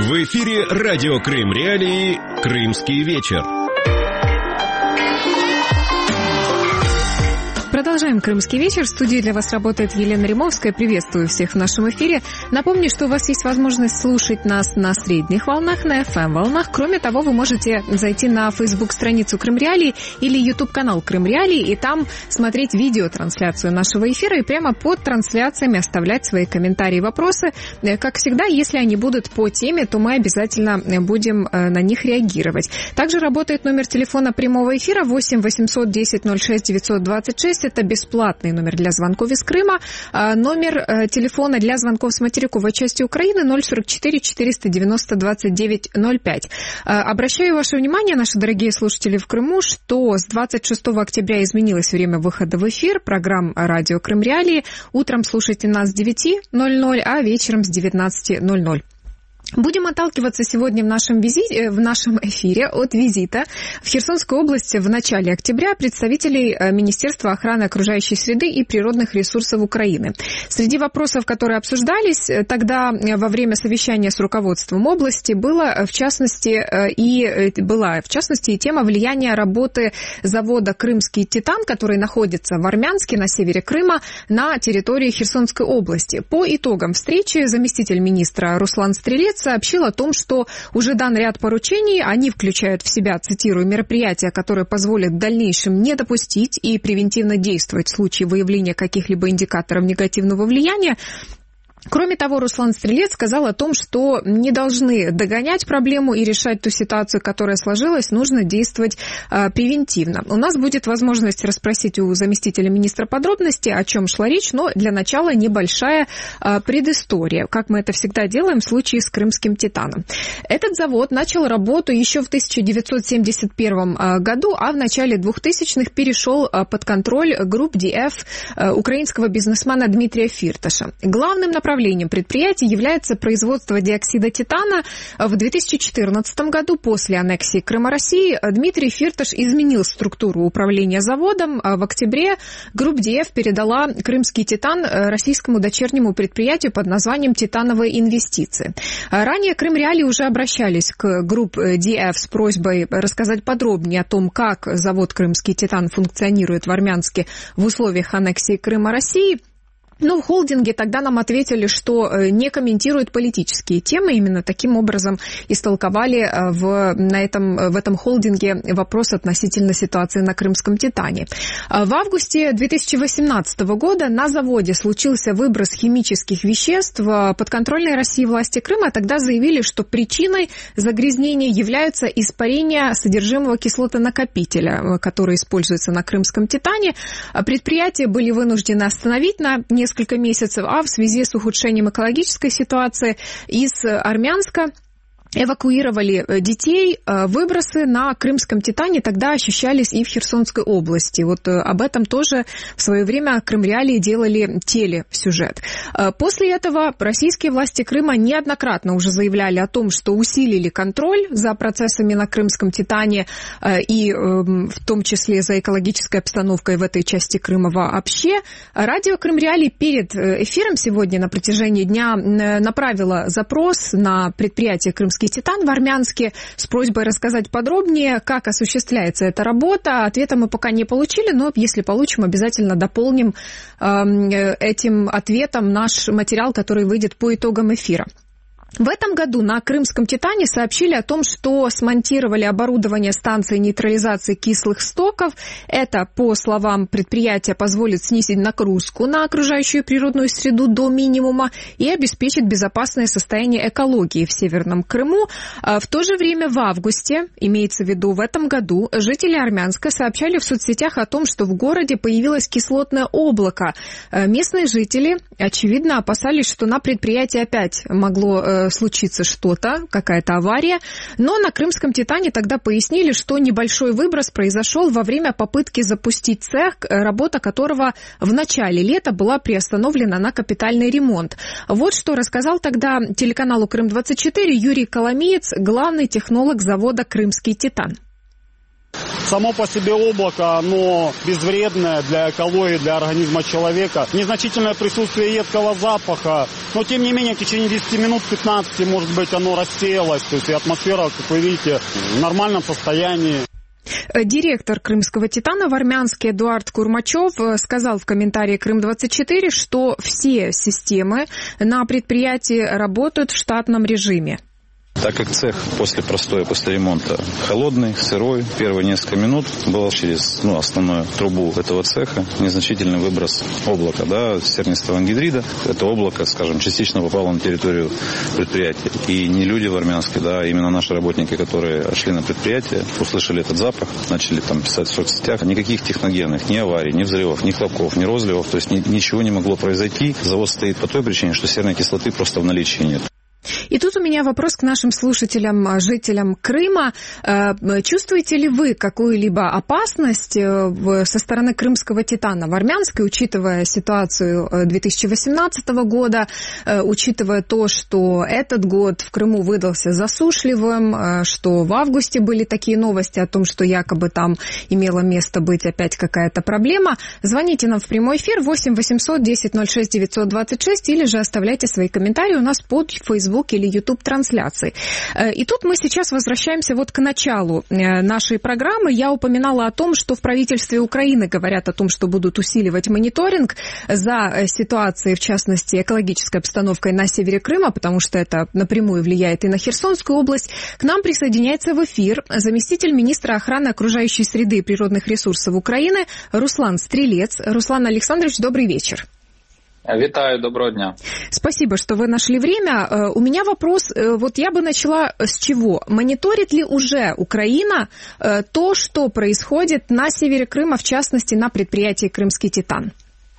В эфире радио Крым Реалии «Крымский вечер». Продолжаем «Крымский вечер». В студии для вас работает Елена Римовская. Приветствую всех в нашем эфире. Напомню, что у вас есть возможность слушать нас на средних волнах, на FM-волнах. Кроме того, вы можете зайти на Facebook-страницу Крым Реалии или YouTube-канал Крым Реалии и там смотреть видеотрансляцию нашего эфира и прямо под трансляциями оставлять свои комментарии и вопросы. Как всегда, если они будут по теме, то мы обязательно будем на них реагировать. Также работает номер телефона прямого эфира 8 800 10 06 926. Это бесплатный номер для звонков из Крыма. Номер телефона для звонков с материковой части Украины 044 490 29 05. Обращаю ваше внимание, наши дорогие слушатели в Крыму, что с 26 октября изменилось время выхода в эфир программ «Радио Крым Реалии». Утром слушайте нас с 9:00, а вечером с 19:00. Будем отталкиваться сегодня в нашем эфире от визита в Херсонскую область в начале октября представителей Министерства охраны окружающей среды и природных ресурсов Украины. Среди вопросов, которые обсуждались тогда во время совещания с руководством области, была в частности и тема влияния работы завода «Крымский Титан», который находится в Армянске на севере Крыма на территории Херсонской области. По итогам встречи заместитель министра Руслан Стрелец сообщил о том, что уже дан ряд поручений, они включают в себя, цитирую, мероприятия, которые позволят в дальнейшем не допустить и превентивно действовать в случае выявления каких-либо индикаторов негативного влияния. Кроме того, Руслан Стрелец сказал о том, что не должны догонять проблему и решать ту ситуацию, которая сложилась, нужно действовать превентивно. У нас будет возможность расспросить у заместителя министра подробности, о чем шла речь, но для начала небольшая предыстория, как мы это всегда делаем в случае с Крымским Титаном. Этот завод начал работу еще в 1971 году, а в начале 2000-х перешел под контроль групп DF украинского бизнесмена Дмитрия Фирташа. Главным направлением предприятия является производство диоксида титана. В 2014 году, после аннексии Крыма России, Дмитрий Фирташ изменил структуру управления заводом. В октябре группа DF передала Крымский Титан российскому дочернему предприятию под названием «Титановые инвестиции». Ранее Крым Реалии уже обращались к группе DF с просьбой рассказать подробнее о том, как завод «Крымский Титан» функционирует в Армянске в условиях аннексии Крыма России. Но в холдинге тогда нам ответили, что не комментируют политические темы. Именно таким образом истолковали в этом холдинге вопрос относительно ситуации на Крымском Титане. В августе 2018 года на заводе случился выброс химических веществ. Подконтрольной России власти Крыма тогда заявили, что причиной загрязнения является испарение содержимого кислотонакопителя, который используется на Крымском Титане. Предприятия были вынуждены остановить на несколько месяцев, а в связи с ухудшением экологической ситуации из Армянска эвакуировали детей. Выбросы на Крымском Титане тогда ощущались и в Херсонской области. Вот об этом тоже в свое время Крым Реалии делали телесюжет. После этого российские власти Крыма неоднократно уже заявляли о том, что усилили контроль за процессами на Крымском Титане и в том числе за экологической обстановкой в этой части Крыма вообще. Радио Крым Реалии перед эфиром сегодня на протяжении дня направило запрос на предприятие «Крымский Титан» в Армянске с просьбой рассказать подробнее, как осуществляется эта работа. Ответа мы пока не получили, но если получим, обязательно дополним этим ответом наш материал, который выйдет по итогам эфира. В этом году на Крымском Титане сообщили о том, что смонтировали оборудование станции нейтрализации кислых стоков. Это, по словам предприятия, позволит снизить нагрузку на окружающую природную среду до минимума и обеспечит безопасное состояние экологии в Северном Крыму. В то же время в августе, имеется в виду в этом году, жители Армянска сообщали в соцсетях о том, что в городе появилось кислотное облако. Местные жители, очевидно, опасались, что на предприятии опять могло случиться что-то, какая-то авария. Но на Крымском Титане тогда пояснили, что небольшой выброс произошел во время попытки запустить цех, работа которого в начале лета была приостановлена на капитальный ремонт. Вот что рассказал тогда телеканалу Крым-24 Юрий Коломеец, главный технолог завода «Крымский Титан». Само по себе облако, оно безвредное для экологии, для организма человека. Незначительное присутствие едкого запаха, но тем не менее в течение 10 минут, 15, может быть, оно рассеялось. То есть и атмосфера, как вы видите, в нормальном состоянии. Директор крымского «Титана» в Армянске Эдуард Курмачев сказал в комментарии Крым-24, что все системы на предприятии работают в штатном режиме. Так как цех после простоя, после ремонта холодный, сырой, первые несколько минут был через основную трубу этого цеха незначительный выброс облака, сернистого ангидрида. Это облако, скажем, частично попало на территорию предприятия. И не люди в Армянске, именно наши работники, которые шли на предприятие, услышали этот запах, начали там писать в соцсетях. Никаких техногенных, ни аварий, ни взрывов, ни хлопков, ни розливов, то есть ничего не могло произойти. Завод стоит по той причине, что серной кислоты просто в наличии нет. И тут у меня вопрос к нашим слушателям, жителям Крыма. Чувствуете ли вы какую-либо опасность со стороны крымского «Титана» в Армянске, учитывая ситуацию 2018 года, учитывая то, что этот год в Крыму выдался засушливым, что в августе были такие новости о том, что якобы там имела место быть опять какая-то проблема? Звоните нам в прямой эфир 8 800 10 06 926 или же оставляйте свои комментарии у нас под Facebook или YouTube-трансляции. И тут мы сейчас возвращаемся к началу нашей программы. Я упоминала о том, что в правительстве Украины говорят о том, что будут усиливать мониторинг за ситуацией, в частности, экологической обстановкой на севере Крыма, потому что это напрямую влияет и на Херсонскую область. К нам присоединяется в эфир заместитель министра охраны окружающей среды и природных ресурсов Украины Руслан Стрелец. Руслан Александрович, добрый вечер. Витаю, доброго дня. Спасибо, что вы нашли время. У меня вопрос, я бы начала с чего? Мониторит ли уже Украина то, что происходит на севере Крыма, в частности, на предприятии «Крымский Титан»?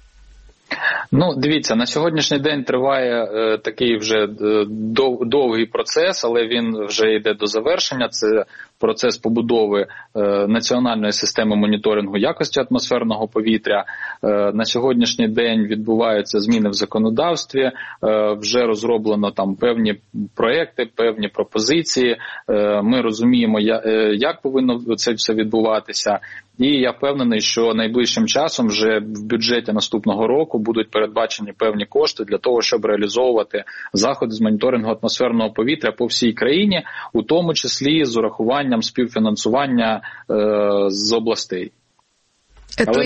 Дивіться, на сьогоднішній день триває такий вже довгий процес, але він вже йде до завершення. Це процес побудови національної системи моніторингу якості атмосферного повітря. На сьогоднішній день відбуваються зміни в законодавстві, вже розроблено там певні проекти, певні пропозиції. Ми розуміємо, як повинно це все відбуватися. І я впевнений, що найближчим часом вже в бюджеті наступного року будуть передбачені певні кошти для того, щоб реалізовувати заходи з моніторингу атмосферного повітря по всій країні, у тому числі з урахуванням співфінансування з областей. Але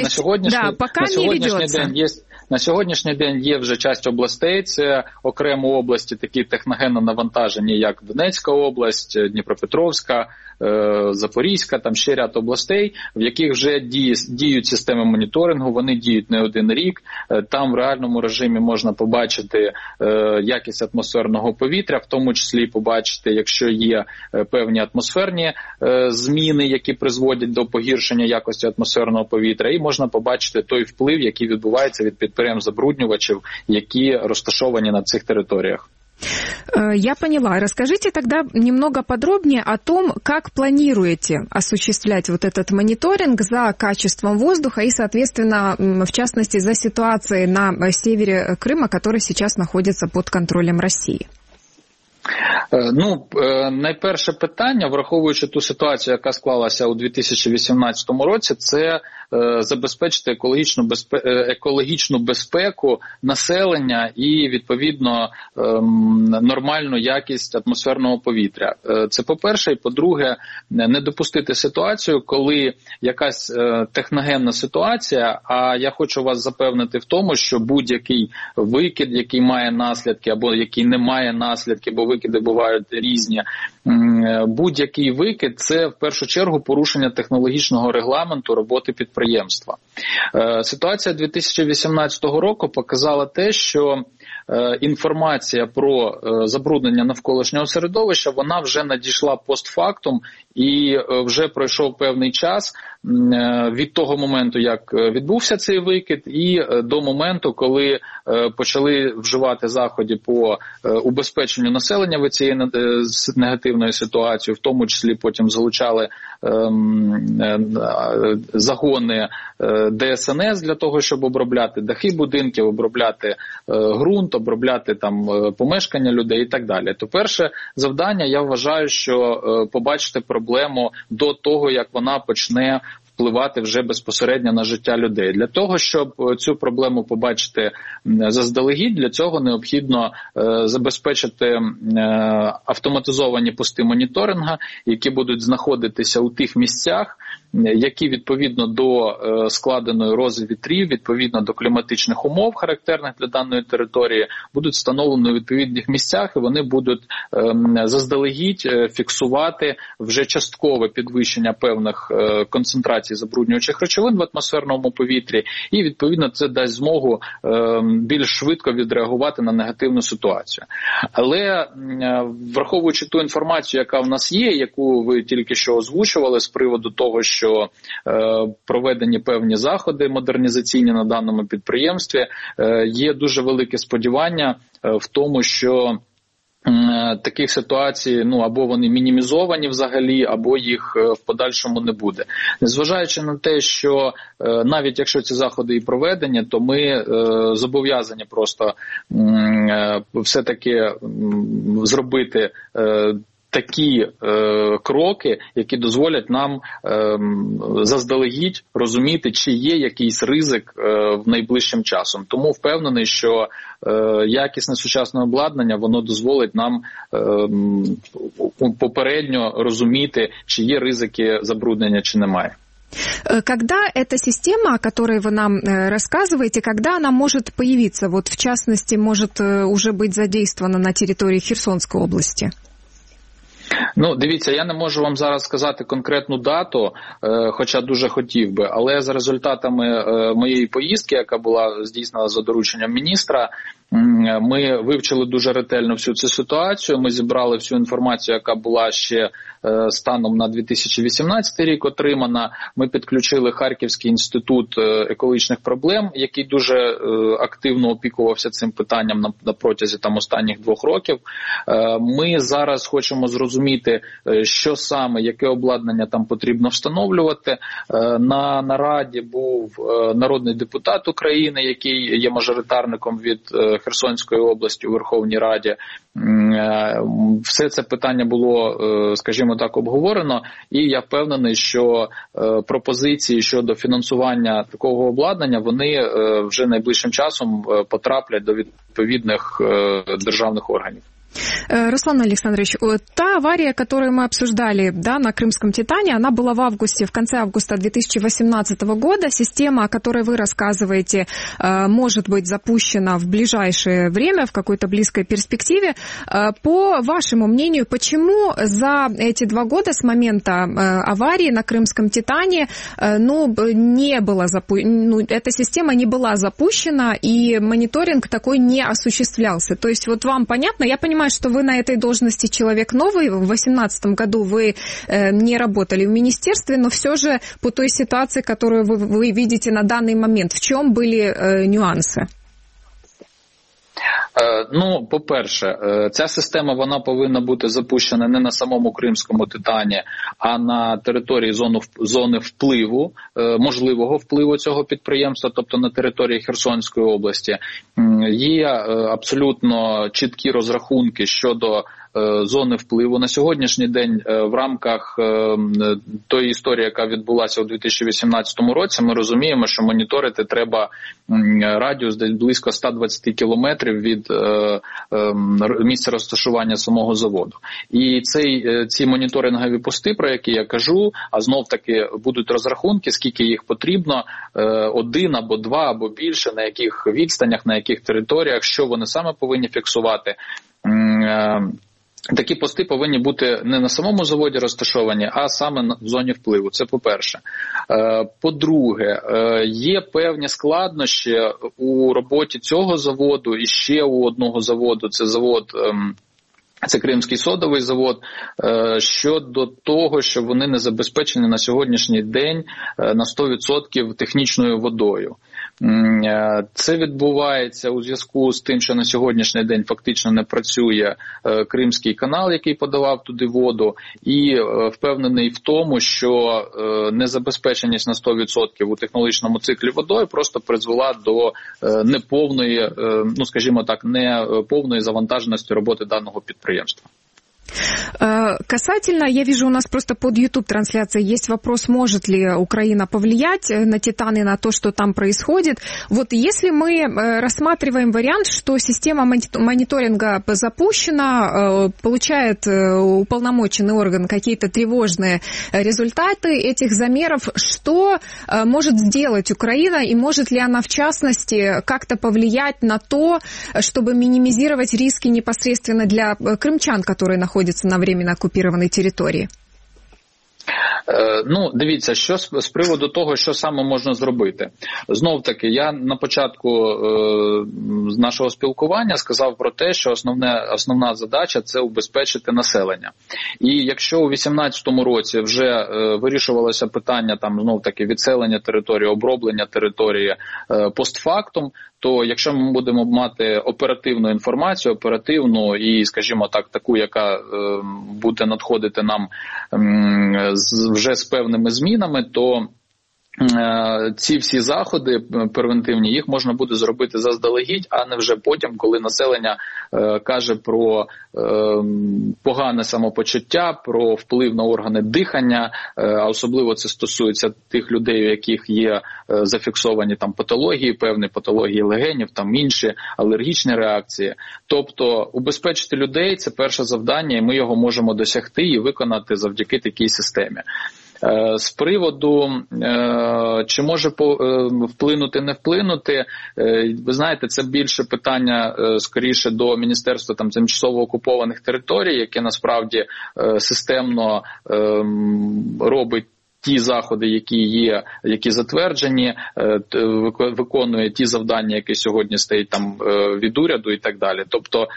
на сьогоднішній день є вже часть областей, це окремо області, такі техногенно навантажені, як Донецька область, Дніпропетровська, Запорізька, там ще ряд областей, в яких вже діють системи моніторингу, вони діють не один рік. Там в реальному режимі можна побачити якість атмосферного повітря, в тому числі побачити, якщо є певні атмосферні зміни, які призводять до погіршення якості атмосферного повітря, і можна побачити той вплив, який відбувається від підприємств-забруднювачів, які розташовані на цих територіях. Я поняла. Расскажите тогда немного подробнее о том, как планируете осуществлять этот мониторинг за качеством воздуха и, соответственно, в частности, за ситуацией на севере Крыма, который сейчас находится под контролем России. Найперше питання, враховуючи ту ситуацію, яка склалася у 2018 році, це забезпечити екологічну безпеку населення і, відповідно, нормальну якість атмосферного повітря. Це по-перше. І по-друге, не допустити ситуацію, коли якась техногенна ситуація, а я хочу вас запевнити в тому, що будь-який викид, який має наслідки або який не має наслідки, бо викиди бувають різні, будь-який викид – це в першу чергу порушення технологічного регламенту роботи підприємства. Ситуація 2018 року показала те, що інформація про забруднення навколишнього середовища, вона вже надійшла постфактум і вже пройшов певний час від того моменту, як відбувся цей викид, і до моменту, коли почали вживати заходи по убезпеченню населення від цієї негативної ситуації, в тому числі потім залучали загони ДСНС для того, щоб обробляти дахи будинків, обробляти ґрунт, ґрунт, обробляти там помешкання людей і так далі. То перше завдання, я вважаю, що побачити проблему до того, як вона почне впливати вже безпосередньо на життя людей. Для того, щоб цю проблему побачити заздалегідь, для цього необхідно забезпечити автоматизовані пости моніторинга, які будуть знаходитися у тих місцях, які відповідно до складеної рози вітрів, відповідно до кліматичних умов, характерних для даної території, будуть встановлені у відповідних місцях, і вони будуть заздалегідь фіксувати вже часткове підвищення певних концентрацій забруднюючих речовин в атмосферному повітрі, і відповідно це дасть змогу більш швидко відреагувати на негативну ситуацію. Але враховуючи ту інформацію, яка в нас є, яку ви тільки що озвучували з приводу того, що проведені певні заходи модернізаційні на даному підприємстві, є дуже велике сподівання в тому, що таких ситуацій, або вони мінімізовані взагалі, або їх в подальшому не буде. Незважаючи на те, що навіть якщо ці заходи і проведені, то ми зобов'язані просто все-таки зробити такі кроки, які дозволять нам заздалегідь розуміти, чи є якийсь ризик найближчим часом. Тому впевнений, що якісне сучасне обладнання, воно дозволить нам попередньо розуміти, чи є ризики забруднення, чи немає. Когда эта система, о которой вы нам рассказываете, когда она может появиться, вот в частности, может уже быть задействована на территории Херсонской области? Дивіться, я не можу вам зараз сказати конкретну дату, хоча дуже хотів би, але за результатами моєї поїздки, яка була здійснена за дорученням міністра, ми вивчили дуже ретельно всю цю ситуацію, ми зібрали всю інформацію, яка була ще станом на 2018 рік отримана, ми підключили Харківський інститут екологічних проблем, який дуже активно опікувався цим питанням на протязі останніх 2 років. Ми зараз хочемо зрозуміти, що саме, яке обладнання там потрібно встановлювати. На нараді був народний депутат України, який є мажоритарником від Херсонської області у Верховній Раді. Все це питання було, скажімо так, обговорено, і я впевнений, що пропозиції щодо фінансування такого обладнання, вони вже найближчим часом потраплять до відповідних державних органів. Руслан Александрович, та авария, которую мы обсуждали, на Крымском Титане, она была в конце августа 2018 года. Система, о которой вы рассказываете, может быть запущена в ближайшее время, в какой-то близкой перспективе. По вашему мнению, почему за эти 2 года с момента аварии на Крымском Титане эта система не была запущена и мониторинг такой не осуществлялся? То есть вот вам понятно, я понимаю, что вы на этой должности человек новый, в 2018 году вы не работали в министерстве, но все же по той ситуации, которую вы видите на данный момент, в чем были нюансы? По-перше, ця система, вона повинна бути запущена не на самому Кримському Титані, а на території зони впливу, можливого впливу цього підприємства, тобто на території Херсонської області. Є абсолютно чіткі розрахунки щодо зони впливу. На сьогоднішній день в рамках тої історії, яка відбулася у 2018 році, ми розуміємо, що моніторити треба радіус десь близько 120 кілометрів від місця розташування самого заводу. І ці моніторингові пости, про які я кажу, а знов-таки будуть розрахунки, скільки їх потрібно, 1 або 2 або більше, на яких відстанях, на яких територіях, що вони саме повинні фіксувати. Такі пости повинні бути не на самому заводі розташовані, а саме в зоні впливу. Це по-перше. По-друге, є певні складнощі у роботі цього заводу і ще у одного заводу, це Кримський содовий завод, щодо того, що вони не забезпечені на сьогоднішній день на 100% технічною водою. Це відбувається у зв'язку з тим, що на сьогоднішній день фактично не працює Кримський канал, який подавав туди воду, і впевнений в тому, що незабезпеченість на 100% у технологічному циклі водою просто призвела до неповної, ну скажімо так, неповної завантаженості роботи даного підприємства. Касательно, я вижу, у нас просто под YouTube-трансляцией есть вопрос, может ли Украина повлиять на Титан и на то, что там происходит. Вот если мы рассматриваем вариант, что система мониторинга запущена, получает уполномоченный орган какие-то тревожные результаты этих замеров, что может сделать Украина и может ли она, в частности, как-то повлиять на то, чтобы минимизировать риски непосредственно для крымчан, которые находятся на временно оккупированной території? Ну, дивіться, що з приводу того, що саме можна зробити. Знов-таки, я на початку з нашого спілкування сказав про те, що основна задача – це убезпечити населення. І якщо у 2018 році вже вирішувалося питання, там, знов-таки, відселення території, оброблення території постфактум, то якщо ми будемо мати оперативну інформацію, оперативну і, скажімо так, таку, яка буде надходити нам вже з певними змінами, то ці всі заходи превентивні, їх можна буде зробити заздалегідь, а не вже потім, коли населення каже про погане самопочуття, про вплив на органи дихання, а особливо це стосується тих людей, у яких є зафіксовані там патології, певні патології легенів, там інші алергічні реакції. Тобто убезпечити людей – це перше завдання, і ми його можемо досягти і виконати завдяки такій системі. З приводу, чи може вплинути, не вплинути, ви знаєте, це більше питання скоріше до Міністерства там тимчасово окупованих територій, яке насправді системно робить ті заходи, які є, які затверджені, виконує ті завдання, які сьогодні стоять там від уряду і так далі. Тобто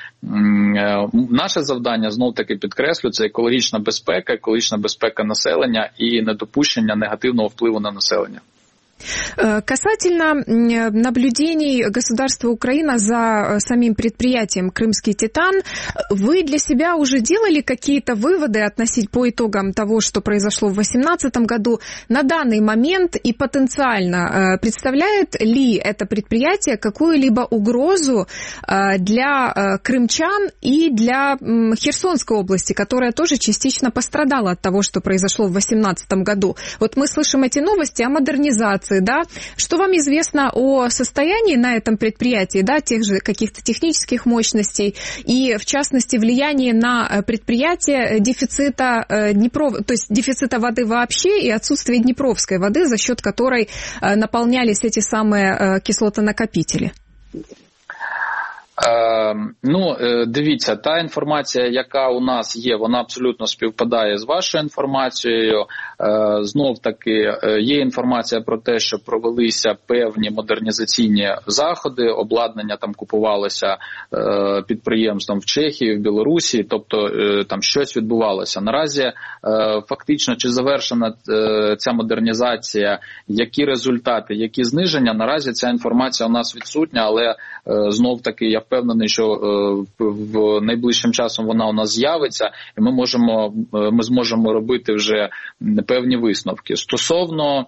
наше завдання, знов-таки підкреслю, це екологічна безпека населення і недопущення негативного впливу на населення. Касательно наблюдений государства Украина за самим предприятием «Крымский Титан», вы для себя уже делали какие-то выводы по итогам того, что произошло в 2018 году на данный момент, и потенциально представляет ли это предприятие какую-либо угрозу для крымчан и для Херсонской области, которая тоже частично пострадала от того, что произошло в 2018 году? Вот мы слышим эти новости о модернизации, да? Что вам известно о состоянии на этом предприятии, да, тех же каких-то технических мощностей и, в частности, влияние на предприятие дефицита то есть дефицита воды вообще и отсутствие днепровской воды, за счет которой наполнялись эти самые кислотонакопители? Ну, дивіться, та інформація, яка у нас є, вона абсолютно співпадає з вашою інформацією. Знов-таки, є інформація про те, що провелися певні модернізаційні заходи, обладнання там купувалося підприємством в Чехії, в Білорусі, тобто там щось відбувалося. Наразі фактично, чи завершена ця модернізація, які результати, які зниження, наразі ця інформація у нас відсутня, але знов-таки я впевнений, що в найближчим часом вона у нас з'явиться, і ми зможемо робити вже певні висновки. Стосовно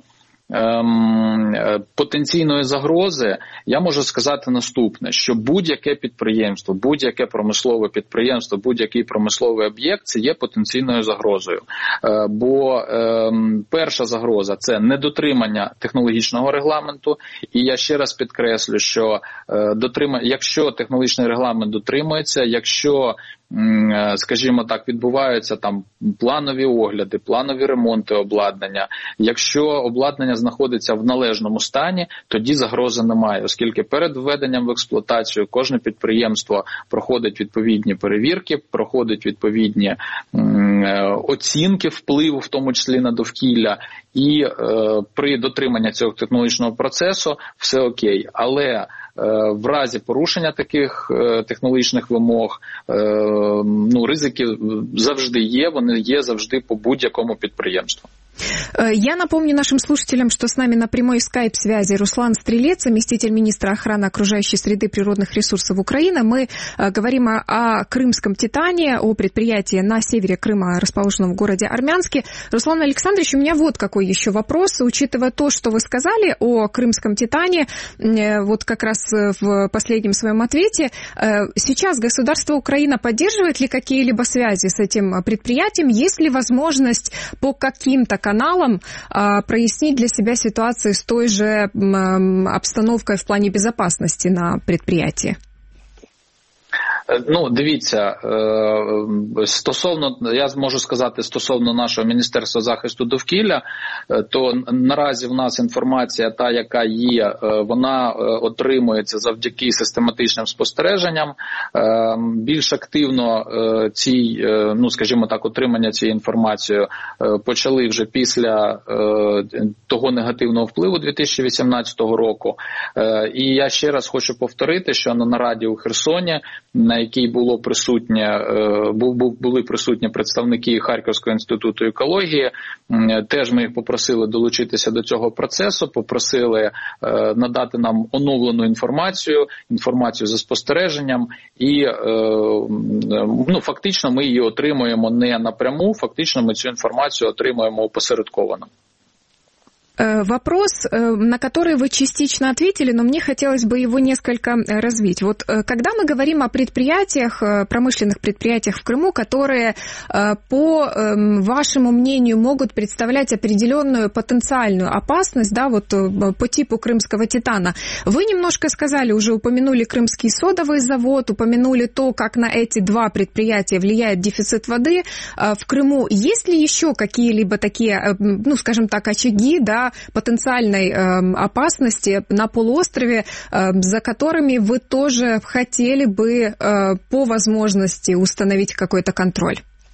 потенційної загрози, я можу сказати наступне, що будь-яке підприємство, будь-яке промислове підприємство, будь-який промисловий об'єкт – це є потенційною загрозою. Бо перша загроза – це недотримання технологічного регламенту, і я ще раз підкреслю, що якщо технологічний регламент дотримується, якщо, скажімо так, відбуваються там планові огляди, планові ремонти обладнання, якщо обладнання знаходиться в належному стані, тоді загрози немає, оскільки перед введенням в експлуатацію кожне підприємство проходить відповідні перевірки, проходить відповідні оцінки впливу, в тому числі на довкілля, і при дотриманні цього технологічного процесу все окей. Але в разі порушення таких технологічних вимог, ризики завжди є, вони є завжди по будь-якому підприємству. Я напомню нашим слушателям, что с нами на прямой скайп-связи Руслан Стрелец, заместитель министра охраны окружающей среды и природных ресурсов Украины. Мы говорим о крымском «Титане», о предприятии на севере Крыма, расположенном в городе Армянске. Руслан Александрович, у меня вот какой еще вопрос. Учитывая то, что вы сказали о крымском «Титане», вот как раз в последнем своем ответе, сейчас государство Украина поддерживает ли какие-либо связи с этим предприятием? Есть ли возможность по каким-то каналам прояснить для себя ситуацию с той же обстановкой в плане безопасности на предприятии? Ну, дивіться, я зможу сказати стосовно нашого Міністерства захисту довкілля, то наразі в нас інформація та, яка є, вона отримується завдяки систематичним спостереженням. Більш активно скажімо так, отримання цієї інформації почали вже після того негативного впливу 2018 року. І я ще раз хочу повторити, що на нараді у Херсоні, на якій були присутні представники Харківського інституту екології. Теж ми їх попросили долучитися до цього процесу, попросили надати нам оновлену інформацію за спостереженням, і фактично ми її отримуємо не напряму, фактично ми цю інформацію отримуємо опосередковано. Вопрос, на который вы частично ответили, но мне хотелось бы его несколько развить. Вот когда мы говорим о предприятиях, промышленных предприятиях в Крыму, которые, по вашему мнению, могут представлять определенную потенциальную опасность, да, вот по типу крымского «Титана», вы немножко сказали, уже упомянули Крымский содовый завод, упомянули то, как на эти два предприятия влияет дефицит воды в Крыму. Есть ли еще какие-либо такие, скажем так, очаги, да, потенциальной опасности на полуострове, за которыми вы тоже хотели бы по возможности установить какой-то контроль?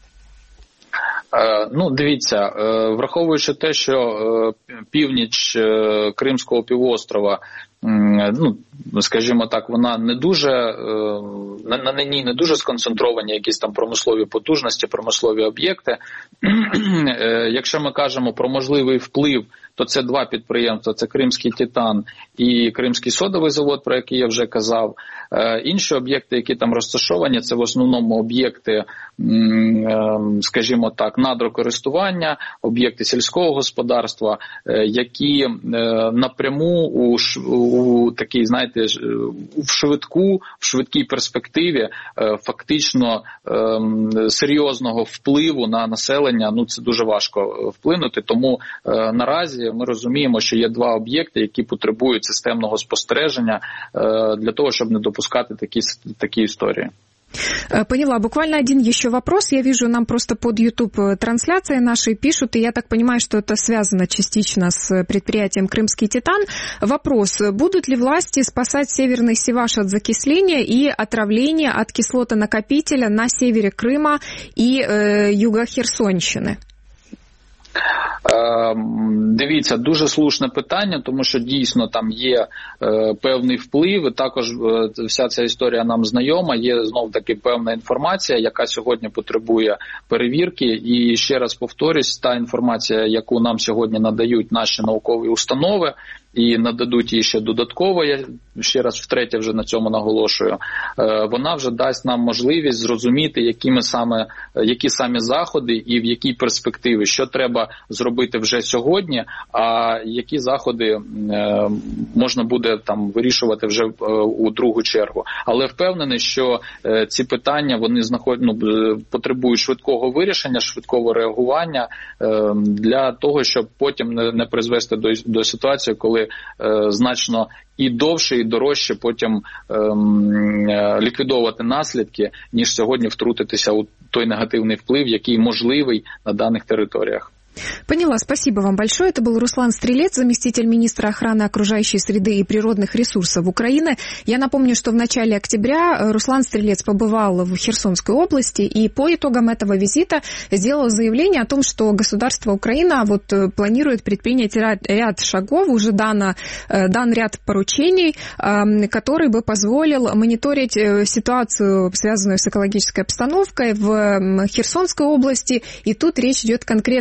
Дивіться, враховуючи те, що північ Кримського півострова, скажімо так, вона не дуже, на ній не дуже сконцентровані якісь там промислові потужності, промислові об'єкти. Якщо ми кажемо про можливий вплив, то це два підприємства, це Кримський «Титан» і Кримський содовий завод, про який я вже казав. Інші об'єкти, які там розташовані, це в основному об'єкти, скажімо так, надрокористування, об'єкти сільського господарства, які напряму у такій, знаєте, в швидкій перспективі фактично серйозного впливу на населення, це дуже важко вплинути. Тому наразі ми розуміємо, що є два об'єкти, які потребують системного спостереження для того, щоб не допускати такі історії. Поняла. Буквально один еще вопрос. Я вижу, нам просто под YouTube трансляцией нашей пишут, и я так понимаю, что это связано частично с предприятием «Крымский Титан». Вопрос. Будут ли власти спасать Северный Севаш от закисления и отравления от кислотонакопителя на севере Крыма и юга Херсонщины? Дивіться, дуже слушне питання, тому що дійсно там є певний вплив, і також вся ця історія нам знайома, є знов-таки певна інформація, яка сьогодні потребує перевірки, і ще раз повторюсь, та інформація, яку нам сьогодні надають наші наукові установи, і нададуть її ще додатково, я ще раз втретє вже на цьому наголошую, вона вже дасть нам можливість зрозуміти, які саме заходи і в якій перспективі, що треба зробити вже сьогодні, а які заходи можна буде там вирішувати вже у другу чергу. Але впевнений, що ці питання, вони потребують швидкого вирішення, швидкого реагування для того, щоб потім не призвести до ситуації, коли значно і довше, і дорожче потім ліквідовувати наслідки, ніж сьогодні втрутитися у той негативний вплив, який можливий на даних територіях. Поняла, спасибо вам большое. Это был Руслан Стрелец, заместитель министра охраны окружающей среды и природных ресурсов Украины. Я напомню, что в начале октября Руслан Стрелец побывал в Херсонской области и по итогам этого визита сделал заявление о том, что государство Украина планирует предпринять ряд шагов, уже дан ряд поручений, который бы позволил мониторить ситуацию, связанную с экологической обстановкой в Херсонской области. И тут речь идет конкретно о том,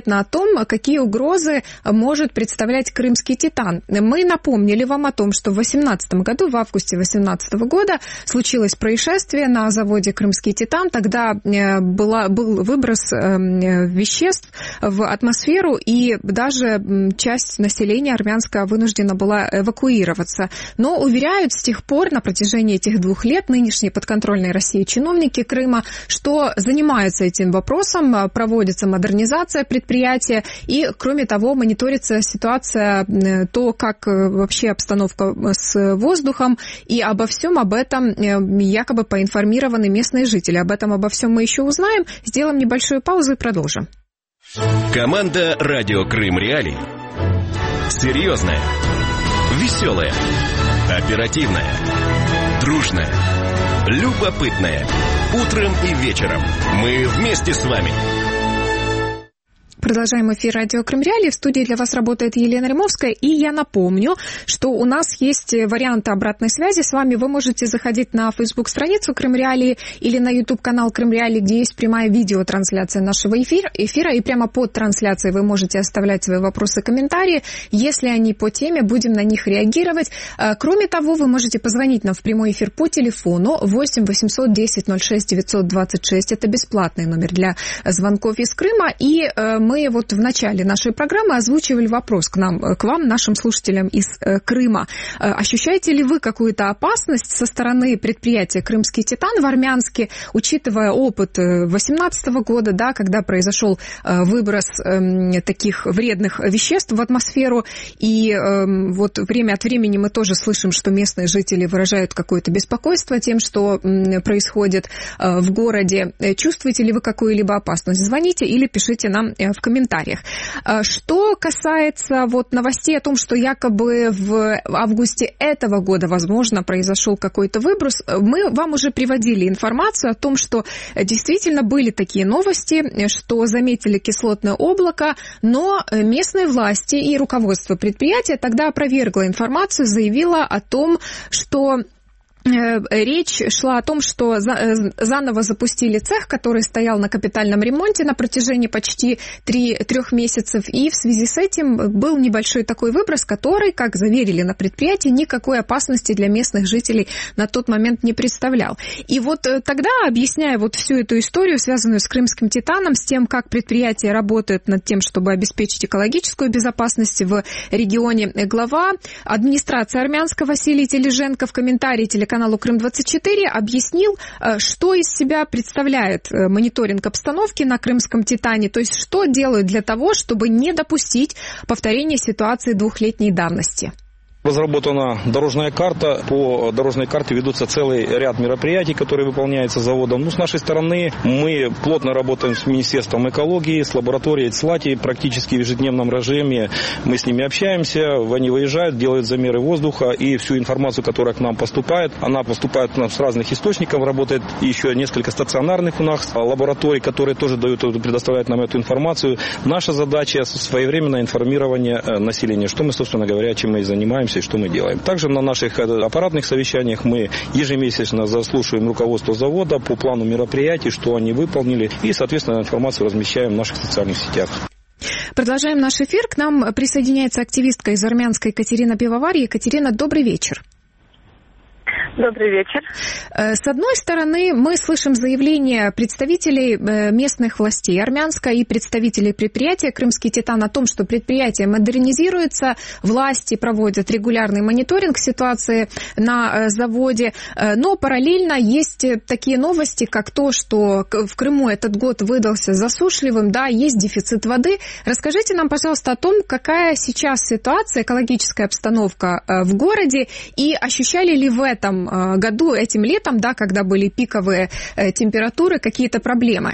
том, какие угрозы может представлять крымский «Титан». Мы напомнили вам о том, что в 2018 году, в августе 2018 года, случилось происшествие на заводе «Крымский «Титан». Тогда был выброс веществ в атмосферу, и даже часть населения армянского вынуждена была эвакуироваться. Но уверяют с тех пор, на протяжении этих 2 лет, нынешние подконтрольные России чиновники Крыма, что занимаются этим вопросом, проводится модернизация предприятия, и, кроме того, мониторится ситуация, то, как вообще обстановка с воздухом, и обо всем об этом якобы поинформированы местные жители. Обо всем мы еще узнаем. Сделаем небольшую паузу и продолжим. Команда «Радио Крым Реалии». Серьезная, веселая, оперативная, дружная, любопытная. Утром и вечером мы вместе с вами. Продолжаем эфир радио Крым Реалии. В студии для вас работает Елена Римовская. И я напомню, что у нас есть варианты обратной связи. С вами вы можете заходить на Facebook-страницу Крым Реалии или на YouTube-канал Крым Реалии, где есть прямая видеотрансляция нашего эфира. И прямо под трансляцией вы можете оставлять свои вопросы, комментарии. Если они по теме, будем на них реагировать. Кроме того, вы можете позвонить нам в прямой эфир по телефону 8 800 10 06 926. Это бесплатный номер для звонков из Крыма. И мы вот в начале нашей программы озвучивали вопрос к вам, нашим слушателям из Крыма. Ощущаете ли вы какую-то опасность со стороны предприятия «Крымский «Титан» в Армянске, учитывая опыт 2018 года, да, когда произошел выброс таких вредных веществ в атмосферу, и вот время от времени мы тоже слышим, что местные жители выражают какое-то беспокойство тем, что происходит в городе. Чувствуете ли вы какую-либо опасность? Звоните или пишите нам в комментариях. Что касается вот новостей о том, что якобы в августе этого года, возможно, произошел какой-то выброс, мы вам уже приводили информацию о том, что действительно были такие новости, что заметили кислотное облако, но местные власти и руководство предприятия тогда опровергло информацию, заявило о том, что речь шла о том, что заново запустили цех, который стоял на капитальном ремонте на протяжении почти 3 месяцев, и в связи с этим был небольшой такой выброс, который, как заверили на предприятии, никакой опасности для местных жителей на тот момент не представлял. И вот тогда, объясняя вот всю эту историю, связанную с Крымским «Титаном», с тем, как предприятие работает над тем, чтобы обеспечить экологическую безопасность в регионе, глава администрации армянского Василий Тележенко в комментарии телеканалу Крым-24 объяснил, что из себя представляет мониторинг обстановки на Крымском «Титане», то есть что делают для того, чтобы не допустить повторения ситуации 2-летней давности. Разработана дорожная карта. По дорожной карте ведутся целый ряд мероприятий, которые выполняются заводом. Ну, с нашей стороны мы плотно работаем с Министерством экологии, с лабораторией ЦЛАТИ, практически в ежедневном режиме. Мы с ними общаемся, они выезжают, делают замеры воздуха, и всю информацию, которая к нам поступает, она поступает к нам с разных источников. Работает еще несколько стационарных у нас лабораторий, которые тоже предоставляют нам эту информацию. Наша задача – своевременное информирование населения, что мы, собственно говоря, чем мы и занимаемся, и что мы делаем. Также на наших аппаратных совещаниях мы ежемесячно заслушиваем руководство завода по плану мероприятий, что они выполнили, и, соответственно, информацию размещаем в наших социальных сетях. Продолжаем наш эфир. К нам присоединяется активистка из Армянска Екатерина Пивоварь. Екатерина, добрый вечер. Добрый вечер. С одной стороны, мы слышим заявления представителей местных властей Армянска и представителей предприятия «Крымский «Титан» о том, что предприятие модернизируется, власти проводят регулярный мониторинг ситуации на заводе, но параллельно есть такие новости, как то, что в Крыму этот год выдался засушливым, да, есть дефицит воды. Расскажите нам, пожалуйста, о том, какая сейчас ситуация, экологическая обстановка в городе, и ощущали ли в этом году, этим летом, да, когда были пиковые температуры, какие-то проблемы?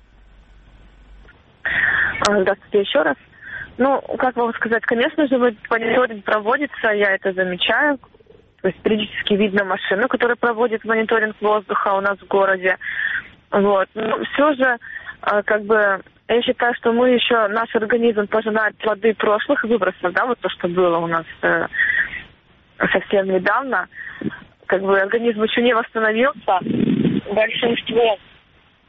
Здравствуйте еще раз. Ну, как вам сказать, конечно же, мониторинг проводится, я это замечаю. То есть периодически видно машину, которая проводит мониторинг воздуха у нас в городе. Вот. Но все же, как бы, я считаю, что мы еще, наш организм пожинает плоды прошлых выбросов, да, вот то, что было у нас совсем недавно. Как бы организм еще не восстановился. Большинство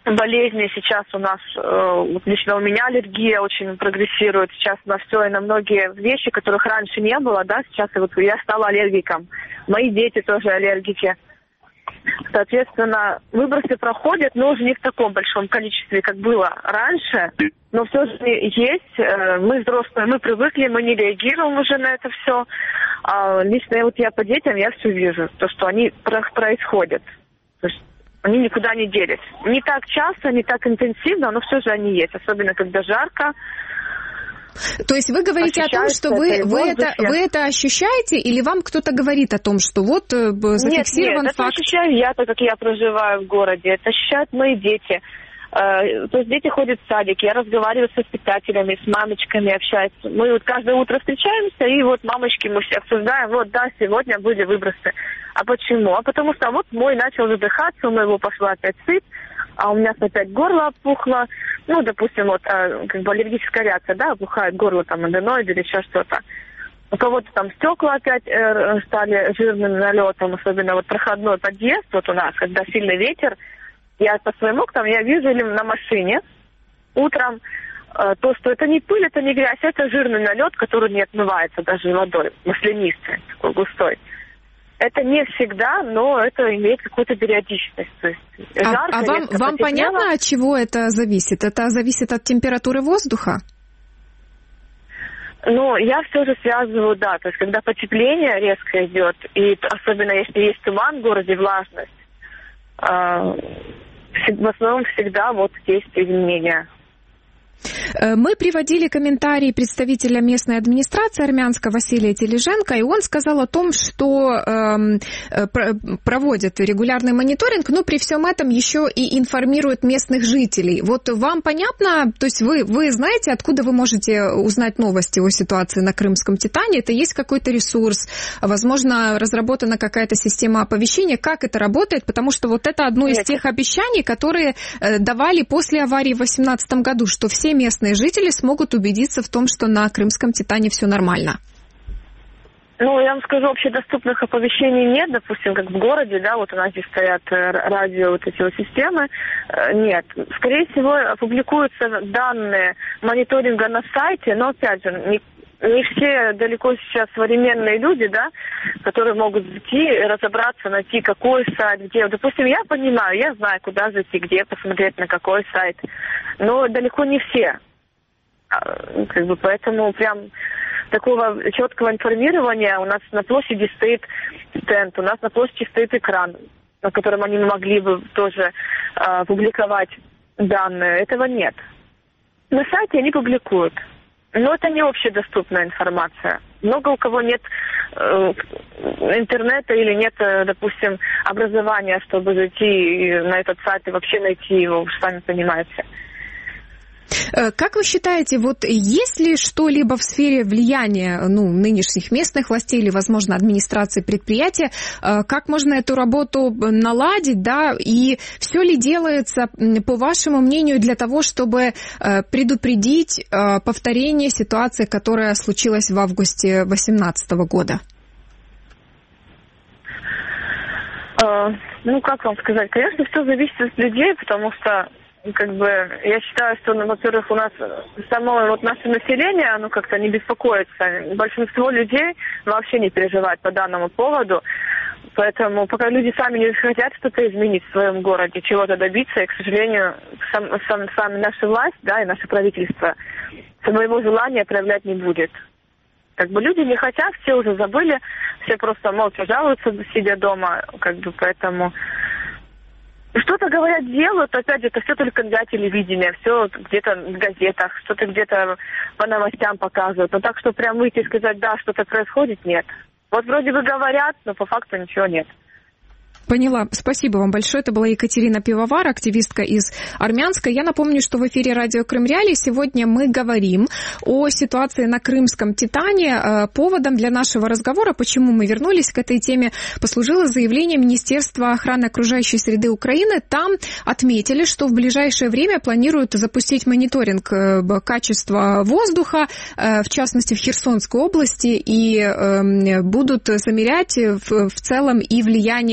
болезни. Сейчас у нас, лично у меня аллергия очень прогрессирует. Сейчас на все и на многие вещи, которых раньше не было, да, сейчас вот я стала аллергиком. Мои дети тоже аллергики. Соответственно, выбросы проходят, но уже не в таком большом количестве, как было раньше. Но все же есть. Мы взрослые, мы привыкли, мы не реагируем уже на это все. А лично вот я по детям, я все вижу, то, что они происходят. То есть они никуда не делись. Не так часто, не так интенсивно, но все же они есть. Особенно, когда жарко. То есть вы говорите о том, что вы это ощущаете, или вам кто-то говорит о том, что вот зафиксирован нет, факт? Это ощущаю я, так как я проживаю в городе. Это ощущают мои дети. То есть дети ходят в садик, я разговариваю с воспитателями, с мамочками общаюсь. Мы вот каждое утро встречаемся, и вот мамочки мы все обсуждаем, вот да, сегодня были выбросы. А почему? А потому что вот мой начал задыхаться, у моего пошла опять сыпь, а у меня опять горло опухло. Ну, допустим, вот как бы аллергическая реакция, да, опухает горло, там, аденоид или еще что-то. У кого-то там стекла опять стали жирным налетом, особенно вот проходной подъезд, вот у нас, когда сильный ветер. Я по своему окнам, я вижу на машине утром то, что это не пыль, это не грязь, это жирный налет, который не отмывается даже водой, маслянистый, такой густой. Это не всегда, но это имеет какую-то периодичность. То есть жарко, вам понятно, от чего это зависит? Это зависит от температуры воздуха? Ну, я все же связываю, да, то есть когда потепление резко идет, и особенно если есть туман в городе, влажность, в основном всегда вот есть изменения. Мы приводили комментарий представителя местной администрации армянска Василия Тележенко, и он сказал о том, что проводят регулярный мониторинг, но при всем этом еще и информируют местных жителей. Вот вам понятно, то есть вы знаете, откуда вы можете узнать новости о ситуации на Крымском Титане? Это есть какой-то ресурс? Возможно, разработана какая-то система оповещения? Как это работает? Потому что вот это одно из тех обещаний, которые давали после аварии в 2018 году, что все местные жители смогут убедиться в том, что на Крымском Титане все нормально. Ну, я вам скажу, общедоступных оповещений нет, допустим, как в городе, да, вот у нас здесь стоят радио, вот эти вот системы, нет. Скорее всего, публикуются данные мониторинга на сайте, но, опять же, не все далеко сейчас современные люди, да, которые могут зайти, разобраться, найти, какой сайт, где. Допустим, я понимаю, я знаю, куда зайти, где посмотреть, на какой сайт, но далеко не все. Как бы поэтому прям такого четкого информирования у нас на площади стоит стенд, у нас на площади стоит экран, на котором они могли бы тоже публиковать данные. Этого нет. На сайте они публикуют. Но это не общедоступная информация. Много у кого нет интернета или нет, допустим, образования, чтобы зайти на этот сайт и вообще найти его, вы сами понимаете. Как вы считаете, вот есть ли что-либо в сфере влияния нынешних местных властей или, возможно, администрации предприятия, как можно эту работу наладить, да, и все ли делается, по вашему мнению, для того, чтобы предупредить повторение ситуации, которая случилась в августе 2018 года? Ну, как вам сказать, конечно, все зависит от людей, потому что как бы, я считаю, что, во-первых, у нас само вот наше население, оно как-то не беспокоится. Большинство людей вообще не переживает по данному поводу. Поэтому пока люди сами не хотят что-то изменить в своем городе, чего-то добиться, и, к сожалению, сами наша власть, да, и наше правительство своего желания проявлять не будет. Как бы люди не хотят, все уже забыли, все просто молча жалуются, сидя дома, как бы, поэтому... Что-то говорят, делают, опять же, это все только для телевидения, все где-то в газетах, что-то где-то по новостям показывают. Но так, что прям выйти и сказать, да, что-то происходит, нет. Вот вроде бы говорят, но по факту ничего нет. Поняла. Спасибо вам большое. Это была Екатерина Пивовар, активистка из Армянска. Я напомню, что в эфире радио Крым Реалии сегодня мы говорим о ситуации на Крымском Титане. Поводом для нашего разговора, почему мы вернулись к этой теме, послужило заявление Министерства охраны окружающей среды Украины. Там отметили, что в ближайшее время планируют запустить мониторинг качества воздуха, в частности в Херсонской области, и будут замерять в целом и влияние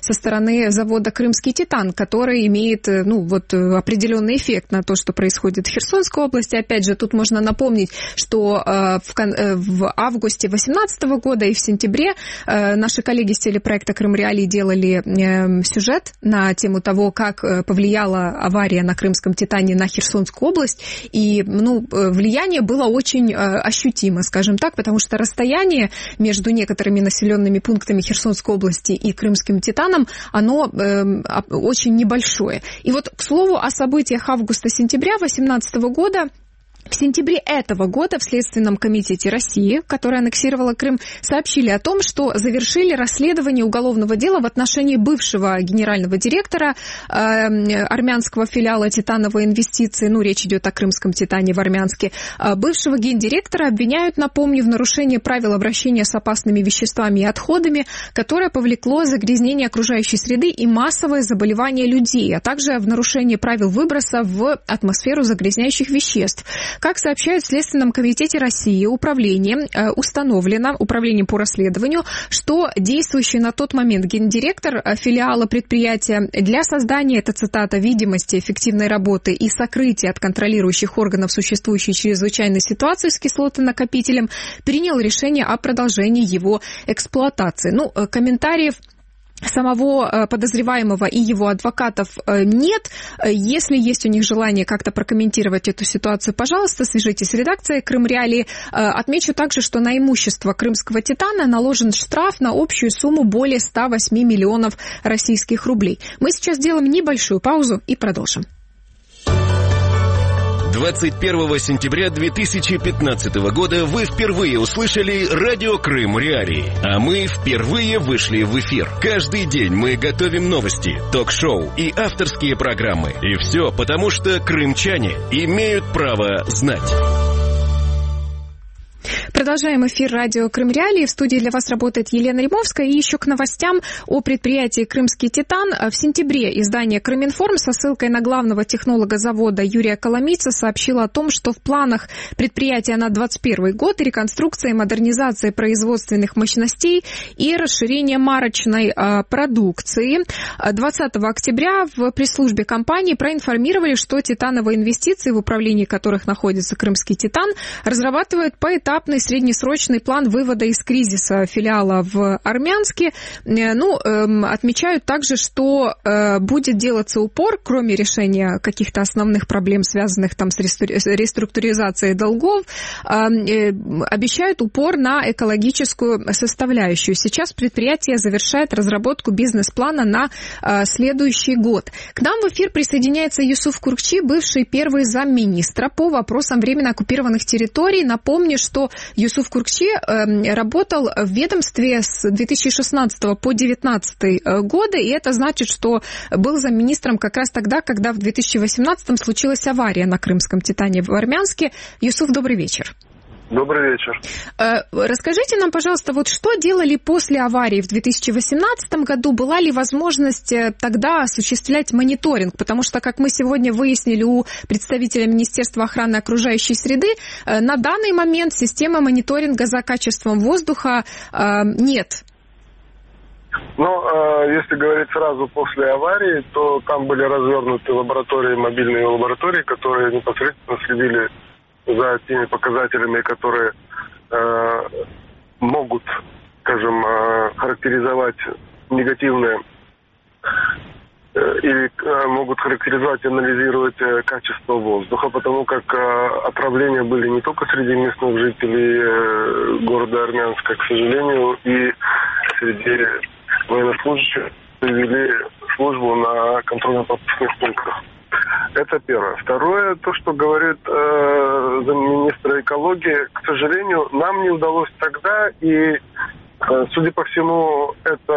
со стороны завода «Крымский титан», который имеет определенный эффект на то, что происходит в Херсонской области. Опять же, тут можно напомнить, что в августе 2018 года и в сентябре наши коллеги с телепроекта «Крым Реалии» делали сюжет на тему того, как повлияла авария на Крымском титане на Херсонскую область. И влияние было очень ощутимо, скажем так, потому что расстояние между некоторыми населенными пунктами Херсонской области и Крымским титаном, оно очень небольшое. И вот, к слову, о событиях августа-сентября 2018 года. В сентябре этого года в Следственном комитете России, который аннексировала Крым, сообщили о том, что завершили расследование уголовного дела в отношении бывшего генерального директора армянского филиала «Титановой инвестиции», речь идет о Крымском титане в Армянске. Бывшего гендиректора обвиняют, напомню, в нарушении правил обращения с опасными веществами и отходами, которое повлекло загрязнение окружающей среды и массовое заболевание людей, а также в нарушении правил выброса в атмосферу загрязняющих веществ. Как сообщают в Следственном комитете России, управлением по расследованию, что действующий на тот момент гендиректор филиала предприятия для создания, это цитата, видимости эффективной работы и сокрытия от контролирующих органов существующей чрезвычайной ситуации с кислотонакопителем принял решение о продолжении его эксплуатации. Комментариев самого подозреваемого и его адвокатов нет. Если есть у них желание как-то прокомментировать эту ситуацию, пожалуйста, свяжитесь с редакцией «Крым Реалии». Отмечу также, что на имущество Крымского титана наложен штраф на общую сумму более 108 миллионов российских рублей. Мы сейчас сделаем небольшую паузу и продолжим. 21 сентября 2015 года вы впервые услышали радио «Крым Реалии», а мы впервые вышли в эфир. Каждый день мы готовим новости, ток-шоу и авторские программы. И все потому, что крымчане имеют право знать. Продолжаем эфир радио «Крым Реалии». В студии для вас работает Елена Римовская. И еще к новостям о предприятии «Крымский титан». В сентябре издание «Крыминформ» со ссылкой на главного технолога завода Юрия Коломийца сообщило о том, что в планах предприятия на 2021 год реконструкция и модернизация производственных мощностей и расширение марочной продукции. 20 октября в пресс-службе компании проинформировали, что титановые инвестиции, в управлении которых находится «Крымский титан», разрабатывают поэтапный среднесрочный план вывода из кризиса филиала в Армянске. Отмечают также, что будет делаться упор, кроме решения каких-то основных проблем, связанных с реструктуризацией долгов, обещают упор на экологическую составляющую. Сейчас предприятие завершает разработку бизнес-плана на следующий год. К нам в эфир присоединяется Юсуф Куркчи, бывший первый замминистра по вопросам временно оккупированных территорий. Напомню, что Юсуф Куркчи работал в ведомстве с 2016 по 2019 годы, и это значит, что был замминистром как раз тогда, когда в 2018 случилась авария на Крымском титане в Армянске. Юсуф, добрый вечер. Добрый вечер. Расскажите нам, пожалуйста, что делали после аварии в 2018 году? Была ли возможность тогда осуществлять мониторинг? Потому что, как мы сегодня выяснили у представителя Министерства охраны окружающей среды, на данный момент системы мониторинга за качеством воздуха нет. Если говорить сразу после аварии, то там были развернуты мобильные лаборатории, которые непосредственно следили за теми показателями, которые могут, скажем, характеризовать негативные или могут характеризовать и анализировать качество воздуха, потому как отравления были не только среди местных жителей города Армянска, к сожалению, и среди военнослужащих провели службу на контрольно-пропускных пунктах. Это первое. Второе, то, что говорит замминистра экологии, к сожалению, нам не удалось тогда, и, судя по всему,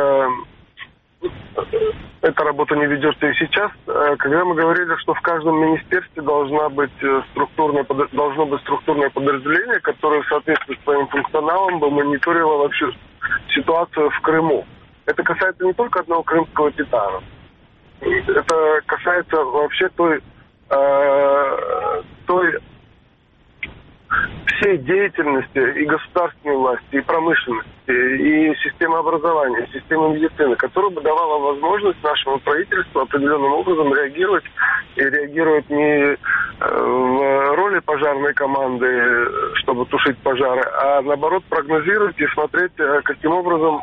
эта работа не ведется и сейчас, когда мы говорили, что в каждом министерстве должно быть структурное подразделение, которое в соответствии с своим функционалом бы мониторило вообще ситуацию в Крыму. Это касается не только одного крымского титана. Это касается вообще той всей деятельности и государственной власти, и промышленности, и системы образования, и системы медицины, которая бы давала возможность нашему правительству определенным образом реагировать, и реагировать не в роли пожарной команды, чтобы тушить пожары, а наоборот прогнозировать и смотреть, каким образом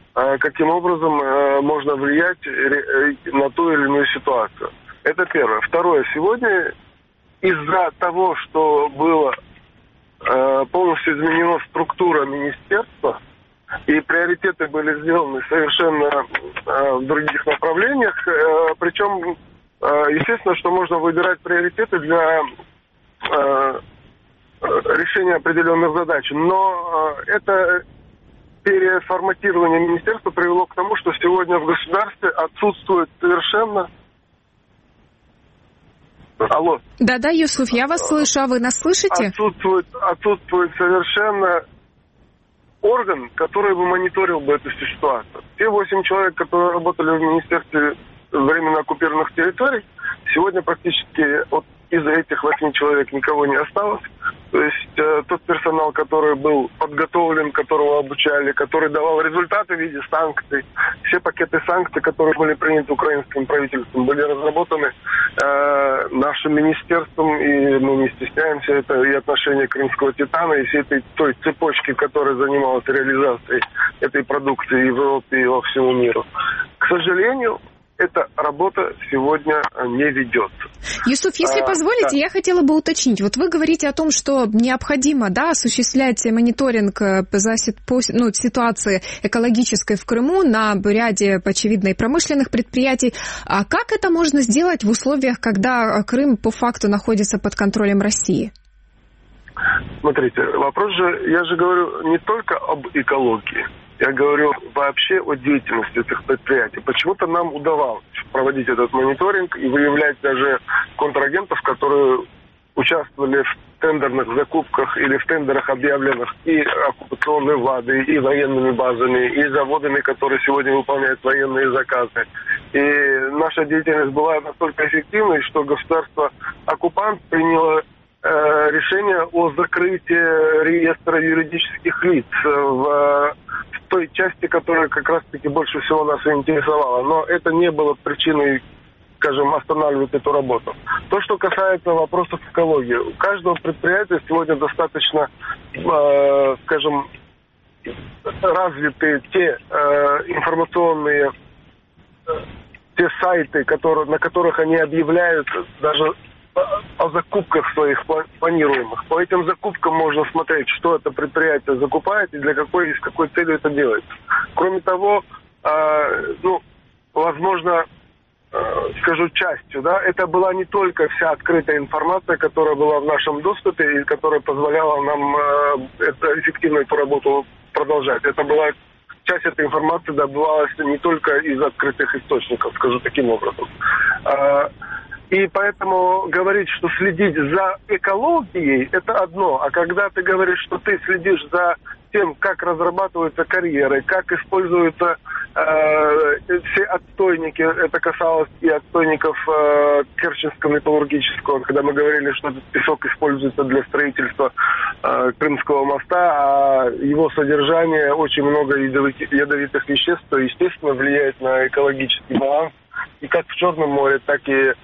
можно влиять на ту или иную ситуацию. Это первое. Второе. Сегодня из-за того, что было полностью изменена структура министерства, и приоритеты были сделаны совершенно в других направлениях, причем, естественно, что можно выбирать приоритеты для решения определенных задач, но это переформатирование министерства привело к тому, что сегодня в государстве отсутствует совершенно... Алло. Да, Юсуф, я вас слышу, а вы нас слышите? Отсутствует совершенно орган, который бы мониторил бы эту ситуацию. Те 8 человек, которые работали в Министерстве временно оккупированных территорий, сегодня практически из этих 8 человек никого не осталось. То есть тот персонал, который был подготовлен, которого обучали, который давал результаты в виде санкций, все пакеты санкций, которые были приняты украинским правительством, были разработаны нашим министерством, и мы не стесняемся, это и отношение крымского титана, и всей той цепочки, которая занималась реализацией этой продукции и в Европе, и во всему миру. К сожалению, эта работа сегодня не ведется. Юсуф, если позволите, я хотела бы уточнить. Вот вы говорите о том, что необходимо, осуществлять мониторинг за ситуации экологической в Крыму на ряде, очевидно, и промышленных предприятий. А как это можно сделать в условиях, когда Крым по факту находится под контролем России? Смотрите, я же говорю не только об экологии. Я говорю вообще о деятельности этих предприятий. Почему-то нам удавалось проводить этот мониторинг и выявлять даже контрагентов, которые участвовали в тендерных закупках или в тендерах, объявленных и оккупационной владой, и военными базами, и заводами, которые сегодня выполняют военные заказы. И наша деятельность была настолько эффективной, что государство-оккупант приняло решение о закрытии реестра юридических лиц в той части, которая как раз-таки больше всего нас интересовала. Но это не было причиной, скажем, останавливать эту работу. То, что касается вопросов экологии. У каждого предприятия сегодня достаточно, скажем, развиты те информационные, те сайты, на которых они объявляют даже о закупках своих планируемых. По этим закупкам можно смотреть, что это предприятие закупает и с какой целью это делается. Кроме того, возможно, скажу частью, это была не только вся открытая информация, которая была в нашем доступе и которая позволяла нам эффективно эту работу продолжать. Это была часть этой информации добывалась не только из открытых источников, скажу таким образом. И поэтому говорить, что следить за экологией, это одно. А когда ты говоришь, что ты следишь за тем, как разрабатываются карьеры, как используются все отстойники, это касалось и отстойников Керченского металлургического, когда мы говорили, что этот песок используется для строительства Крымского моста, а его содержание очень много ядовитых веществ, то, естественно, влияет на экологический баланс. И как в Черном море, так и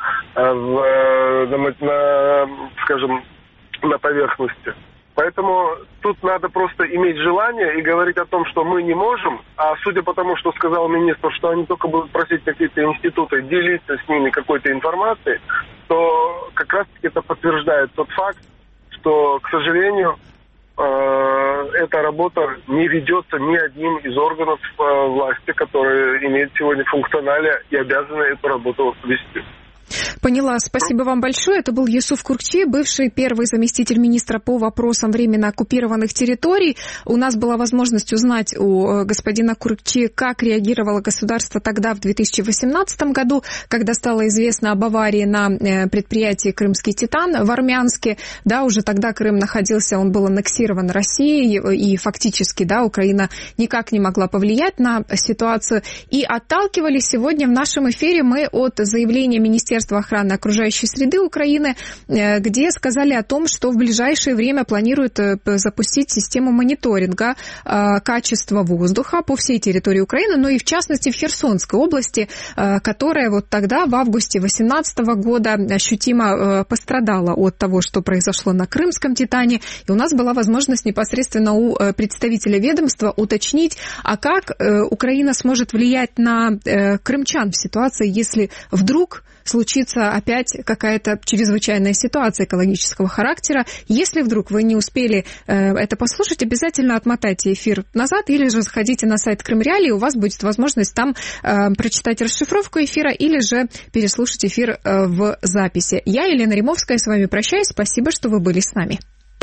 на поверхности. Поэтому тут надо просто иметь желание и говорить о том, что мы не можем, а судя по тому, что сказал министр, что они только будут просить какие-то институты делиться с ними какой-то информацией, то как раз-таки это подтверждает тот факт, что, к сожалению, эта работа не ведется ни одним из органов власти, которые имеют сегодня функционале и обязаны эту работу вести. Поняла. Спасибо вам большое. Это был Юсуф Куркчи, бывший первый заместитель министра по вопросам временно оккупированных территорий. У нас была возможность узнать у господина Куркчи, как реагировало государство тогда, в 2018 году, когда стало известно об аварии на предприятии «Крымский титан» в Армянске. Уже тогда Крым находился, он был аннексирован Россией, и фактически, Украина никак не могла повлиять на ситуацию. И отталкивались сегодня в нашем эфире мы от заявления Министерства охраны окружающей среды Украины, где сказали о том, что в ближайшее время планируют запустить систему мониторинга качества воздуха по всей территории Украины, но и в частности в Херсонской области, которая вот тогда, в августе 2018 года, ощутимо пострадала от того, что произошло на Крымском Титане. И у нас была возможность непосредственно у представителя ведомства уточнить, а как Украина сможет влиять на крымчан в ситуации, если вдруг случится опять какая-то чрезвычайная ситуация экологического характера. Если вдруг вы не успели это послушать, обязательно отмотайте эфир назад или же заходите на сайт Крым Реалии, у вас будет возможность там прочитать расшифровку эфира или же переслушать эфир в записи. Я, Елена Римовская, с вами прощаюсь. Спасибо, что вы были с нами.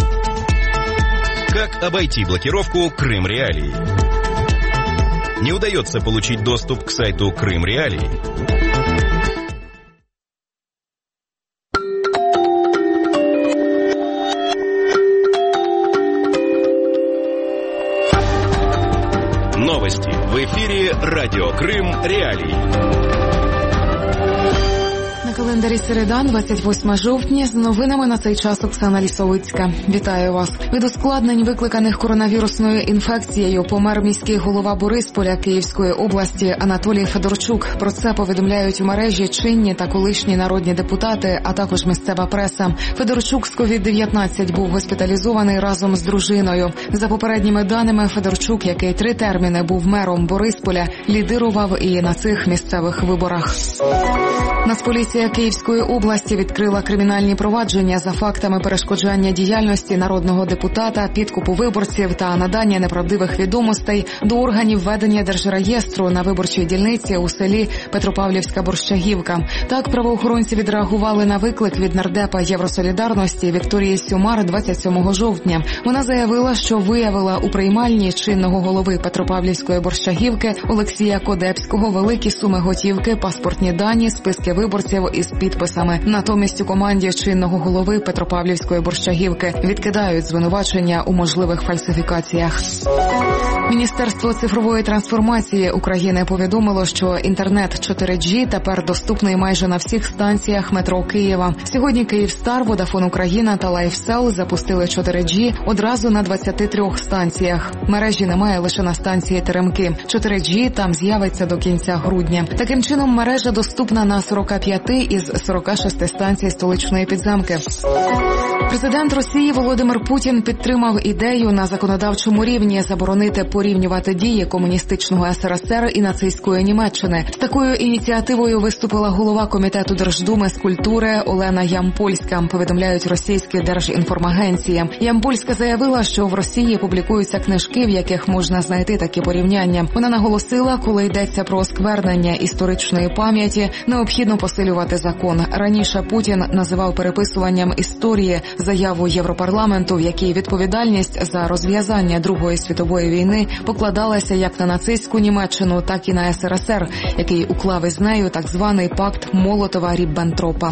Как обойти блокировку Крым Реалии? Не удается получить доступ к сайту Крым Реалии? Новости в эфире Радио Крым Реалии. На календарі середа, 28 жовтня, з новинами на цей час Оксана Лісовицька. Вітаю вас. Від ускладнень, викликаних коронавірусною інфекцією, помер міський голова Борисполя Київської області Анатолій Федорчук. Про це повідомляють у мережі чинні та колишні народні депутати, а також місцева преса. Федорчук з COVID-19 був госпіталізований разом з дружиною. За попередніми даними, Федорчук, який 3 терміни був мером Борисполя, лідирував і на цих місцевих виборах. Нацполіція Київської області відкрила кримінальні провадження за фактами перешкоджання діяльності народного депутата, підкупу виборців та надання неправдивих відомостей до органів ведення держреєстру на виборчій дільниці у селі Петропавлівська Борщагівка. Так, правоохоронці відреагували на виклик від нардепа Євросолідарності Вікторії Сюмар 27 жовтня. Вона заявила, що виявила у приймальні чинного голови Петропавлівської Борщагівки Олексія Кодепського великі суми готівки, паспортні дані, списки виборців із підписами. Натомість у команді чинного голови Петропавлівської Борщагівки відкидають звинувачення у можливих фальсифікаціях. Міністерство цифрової трансформації України повідомило, що інтернет 4G тепер доступний майже на всіх станціях метро Києва. Сьогодні Київстар, Водафон Україна та Лайфсел запустили 4G одразу на 23 станціях. Мережі немає лише на станції Теремки. 4G там з'явиться до кінця грудня. Таким чином, мережа доступна на 45 із 46 станцій столичної підземки. Президент Росії Володимир Путін підтримав ідею на законодавчому рівні заборонити порівнювати дії комуністичного СРСР і нацистської Німеччини. З такою ініціативою виступила голова Комітету Держдуми з культури Олена Ямпольська, повідомляють російські держінформагенції. Ямпольська заявила, що в Росії публікуються книжки, в яких можна знайти такі порівняння. Вона наголосила, коли йдеться про осквернення історичної пам'яті, необхідно посилювати закон. Раніше Путін називав переписуванням історії заяву Європарламенту, в якій відповідальність за розв'язання Другої світової війни покладалася як на нацистську Німеччину, так і на СРСР, який уклав із нею так званий пакт Молотова-Ріббентропа.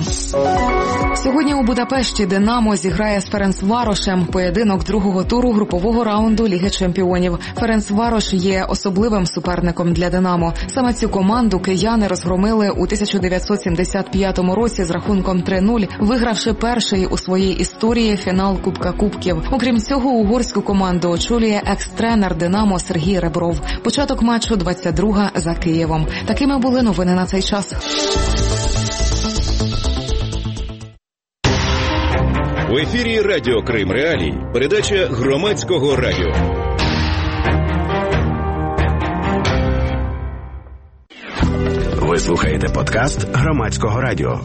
Сьогодні у Будапешті «Динамо» зіграє з Ференцварошем поєдинок другого туру групового раунду Ліги чемпіонів. Ференцварош є особливим суперником для «Динамо». Саме цю команду кияни розгромили у 1975 році з рахунком 3-0, вигравши перший у своїй історії фінал Кубка Кубків. Окрім цього, угорську команду очолює екс-тренер «Динамо» Сергій Ребров. Початок матчу 22 за Києвом. Такими були новини на цей час. В ефірі Радіо Крим Реалії. Передача громадського радіо. Ви слухаєте подкаст громадського радіо.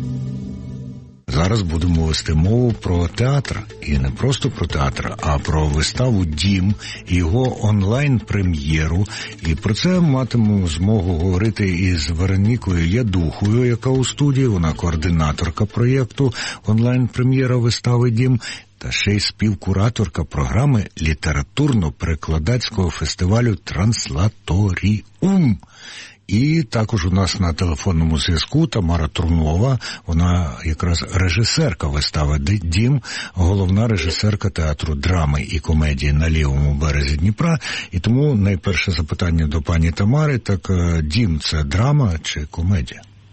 Зараз будемо вести мову про театр. І не просто про театр, а про виставу «Дім», його онлайн-прем'єру. І про це матимемо змогу говорити із Веронікою Ядухою, яка у студії, вона координаторка проєкту онлайн-прем'єра вистави «Дім», та ще й співкураторка програми літературно-перекладацького фестивалю «Транслаторіум». І також у нас на телефонному зв'язку Тамара Трунова, вона якраз режисерка вистави «Дім», головна режисерка театру драми і комедії на лівому березі Дніпра. І тому найперше запитання до пані Тамари, так «Дім» – це драма чи комедія?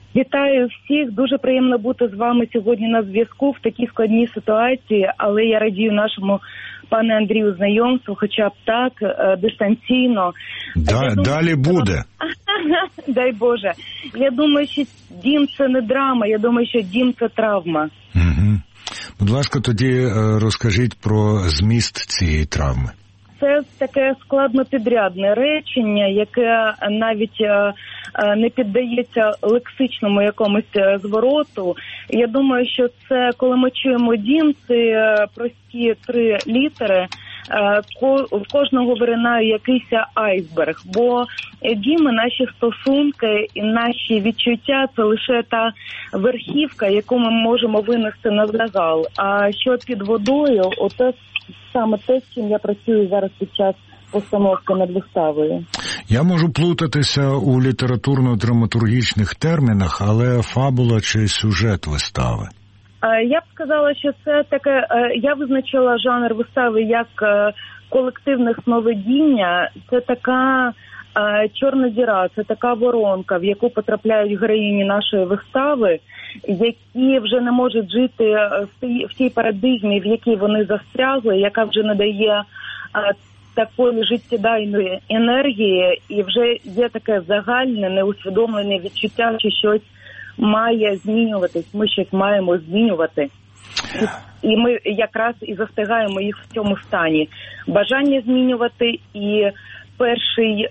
Вітаю всіх. Дуже приємно бути з вами сьогодні на зв'язку в такій складній ситуації, але я радію нашому пане Андрію знайомству, хоча б так, дистанційно. Далі буде. Дай Боже. Я думаю, що дім – це не драма, я думаю, що дім – це травма. Угу. Будь ласка, тоді розкажіть про зміст цієї травми. Це таке складнопідрядне речення, яке навіть не піддається лексичному якомусь звороту. Я думаю, що це, коли ми чуємо дім, це прості 3 літери, в кожного виринає якийсь айсберг, бо дім і наші стосунки і наші відчуття – це лише та верхівка, яку ми можемо винести на загал. А що під водою – оце саме те, з чим я працюю зараз під час постановки над виставою. Я можу плутатися у літературно-драматургічних термінах, але фабула чи сюжет вистави? Я б сказала, що це таке, я визначила жанр вистави як колективне сновидіння. Це така чорна діра, це така воронка, в яку потрапляють героїні нашої вистави, які вже не можуть жити в тій парадигмі, в якій вони застрягли, яка вже не дає такої життєдайної енергії, і вже є таке загальне, неусвідомлене відчуття, що щось має змінюватись, ми щось маємо змінювати. І ми якраз і застигаємо їх в цьому стані. Бажання змінювати і перший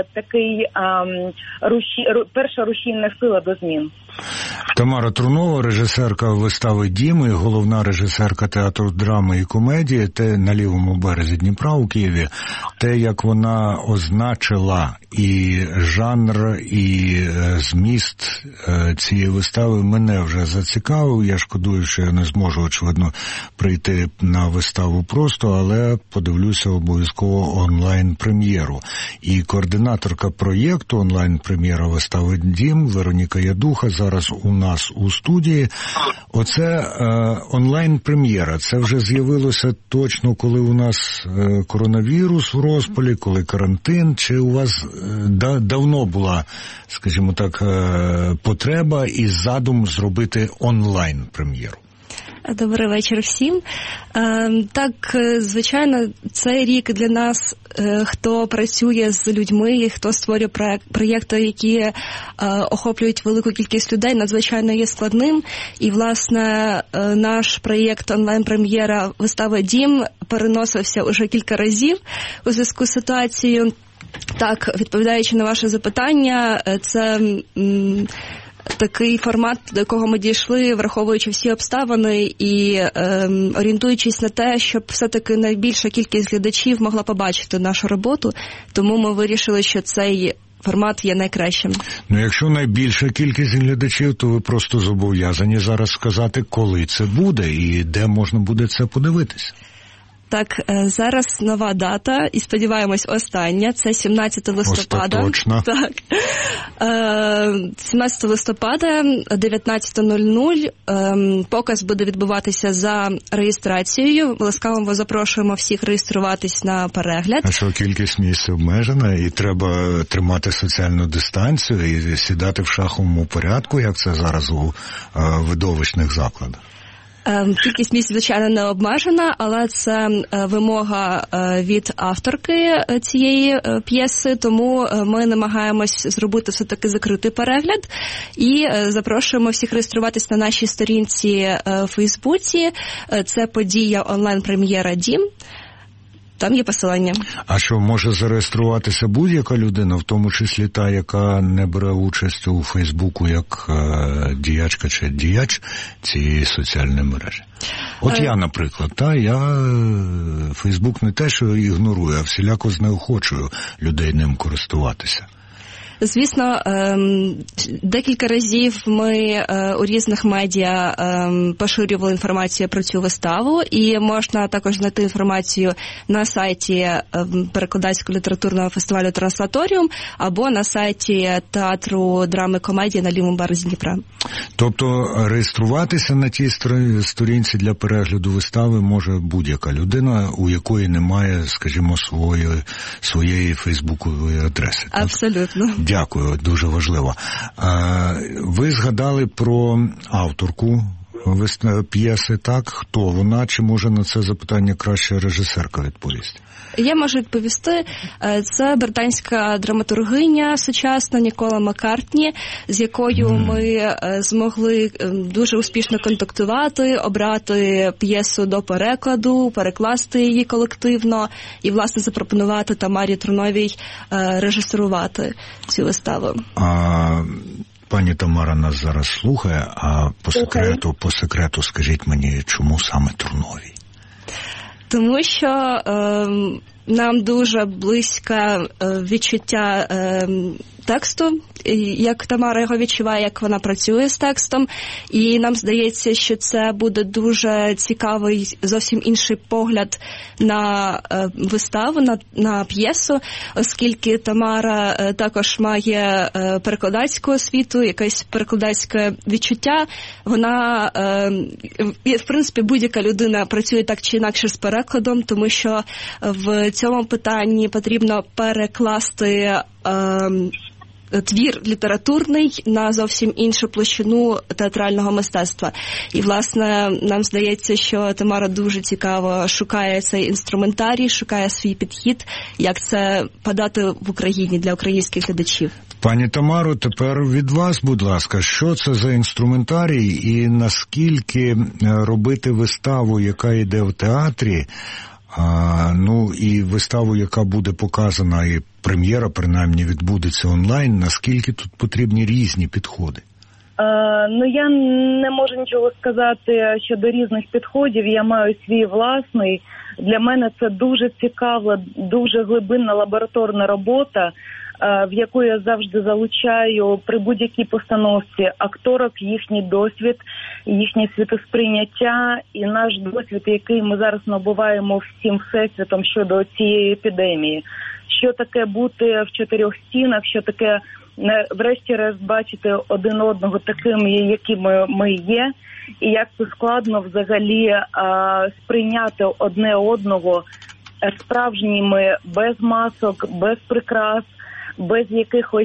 перша рушійна сила до змін. Тамара Трунова, режисерка вистави «Дім» і головна режисерка театру драми і комедії, те на лівому березі Дніпра у Києві, те, як вона означила і жанр, і зміст цієї вистави, мене вже зацікавив. Я шкодую, що я не зможу, очевидно, прийти на виставу просто, але подивлюся обов'язково онлайн-прем'єру. І координаторка проєкту онлайн-прем'єра вистави «Дім» Вероніка Ядуха зараз у нас у студії. Оце онлайн-прем'єра. Це вже з'явилося точно, коли у нас коронавірус в розпалі, коли карантин, чи у вас давно була, скажімо так, потреба і задум зробити онлайн-прем'єру? Добрий вечір всім. Так, звичайно, цей рік для нас, хто працює з людьми, хто створює проєкти, які охоплюють велику кількість людей, надзвичайно є складним. І, власне, наш проєкт онлайн-прем'єра вистави «Дім» переносився уже кілька разів у зв'язку з ситуацією. Так, відповідаючи на ваше запитання, це такий формат, до якого ми дійшли, враховуючи всі обставини і орієнтуючись на те, щоб все-таки найбільша кількість глядачів могла побачити нашу роботу, тому ми вирішили, що цей формат є найкращим. Ну, якщо найбільша кількість глядачів, то ви просто зобов'язані зараз сказати, коли це буде і де можна буде це подивитися. Так, зараз нова дата, і сподіваємось остання, це 17 листопада. Остаточно. Так. 17 листопада, 19:00. Показ буде відбуватися за реєстрацією. Ласкаво вас запрошуємо всіх реєструватись на перегляд. А що, кількість місць обмежена, і треба тримати соціальну дистанцію і сідати в шаховому порядку, як це зараз у видовищних закладах? Кількість місць, звичайно, не обмежена, але це вимога від авторки цієї п'єси, тому ми намагаємось зробити все-таки закритий перегляд і запрошуємо всіх реєструватись на нашій сторінці в Фейсбуці. Це подія онлайн-прем'єра «Дім». Там є посилання. А що, може зареєструватися будь-яка людина, в тому числі та, яка не бере участь у Фейсбуку як діячка чи діяч цієї соціальної мережі? От я, наприклад, я Фейсбук не те, що ігнорую, а всіляко знеохочую людей ним користуватися. Звісно, декілька разів ми у різних медіа поширювали інформацію про цю виставу, і можна також знайти інформацію на сайті перекладацького літературного фестивалю «Транслаторіум» або на сайті театру драми і комедії на лівому березі Дніпра. Тобто реєструватися на тій сторінці для перегляду вистави може будь-яка людина, у якої немає, скажімо, своєї фейсбукової адреси. Абсолютно. Так? Дякую, дуже важливо. Ви згадали про авторку п'єси, так? Хто вона? Чи може на це запитання краще режисерка відповісти? Я можу відповісти. Це британська драматургиня сучасна Нікола Маккартні, з якою ми змогли дуже успішно контактувати, обрати п'єсу до перекладу, перекласти її колективно і, власне, запропонувати Тамарі Труновій режисерувати цю виставу. Пані Тамара нас зараз слухає, а по секрету скажіть мені, чому саме Труновій? Тому що нам дуже близьке відчуття тексту, як Тамара його відчуває, як вона працює з текстом, і нам здається, що це буде дуже цікавий, зовсім інший погляд на виставу, на п'єсу, оскільки Тамара також має перекладацьку освіту, якесь перекладацьке відчуття. Вона, в принципі, будь-яка людина працює так чи інакше з перекладом, тому що в цьому питанні потрібно перекласти твір літературний на зовсім іншу площину театрального мистецтва. І, власне, нам здається, що Тамара дуже цікаво шукає цей інструментарій, шукає свій підхід, як це подати в Україні для українських глядачів. Пані Тамаро, тепер від вас, будь ласка, що це за інструментарій і наскільки робити виставу, яка йде в театрі, і виставу, яка буде показана, і прем'єра, принаймні, відбудеться онлайн, наскільки тут потрібні різні підходи? Я не можу нічого сказати щодо різних підходів, я маю свій власний. Для мене це дуже цікава, дуже глибинна лабораторна робота, в яку я завжди залучаю при будь-якій постановці акторок, їхній досвід, їхнє світосприйняття і наш досвід, який ми зараз набуваємо всім всесвітом щодо цієї епідемії. Що таке бути в чотирьох стінах, що таке врешті-решт бачити один одного такими, якими ми є, і як це складно взагалі сприйняти одне одного справжніми, без масок, без прикрас, без якихось,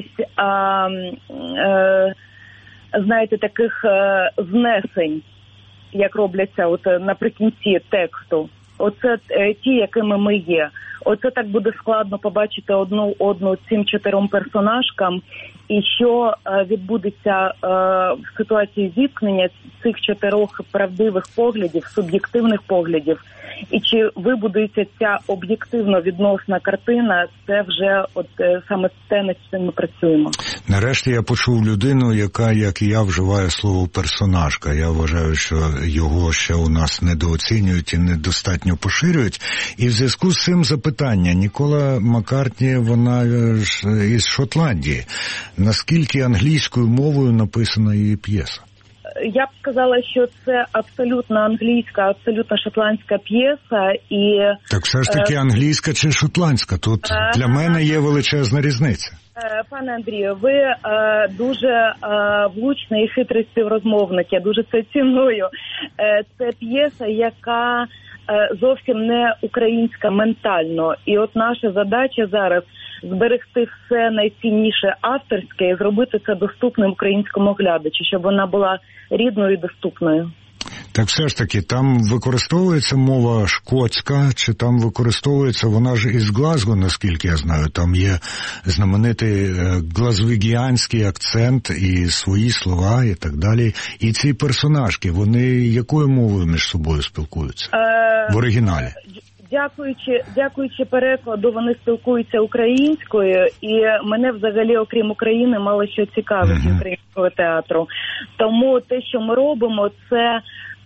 таких знесень, як робляться наприкінці тексту. Оце ті, якими ми є. Оце так буде складно побачити одну цим чотирьом персонажкам, і що відбудеться в ситуації зіткнення цих чотирьох правдивих поглядів, суб'єктивних поглядів, і чи вибудується ця об'єктивно відносна картина, це вже саме те, над чим ми працюємо. Нарешті я почув людину, яка, як і я, вживає слово персонажка. Я вважаю, що його ще у нас недооцінюють і недостатньо поширюють. І в зв'язку з цим запитання. Нікола Маккартні, вона ж із Шотландії. Наскільки англійською мовою написана її п'єса? Я б сказала, що це абсолютно англійська, абсолютно шотландська п'єса. І так все ж таки англійська чи шотландська? Тут для мене є величезна різниця. Пане Андрію, ви дуже влучний і хитрий співрозмовник, я дуже це ціную. Це п'єса, яка зовсім не українська ментально. І от наша задача зараз зберегти все найцінніше авторське і зробити це доступним українському глядачу, щоб вона була рідною і доступною. Так все ж таки, там використовується мова шкотська, чи там використовується, вона ж із Глазго, наскільки я знаю, там є знаменитий глазвігіанський акцент і свої слова і так далі. І ці персонажки, вони якою мовою між собою спілкуються в оригіналі? Дякуючи перекладу, вони спілкуються українською, і мене взагалі, окрім України, мало що цікавить українського театру. Тому те, що ми робимо, це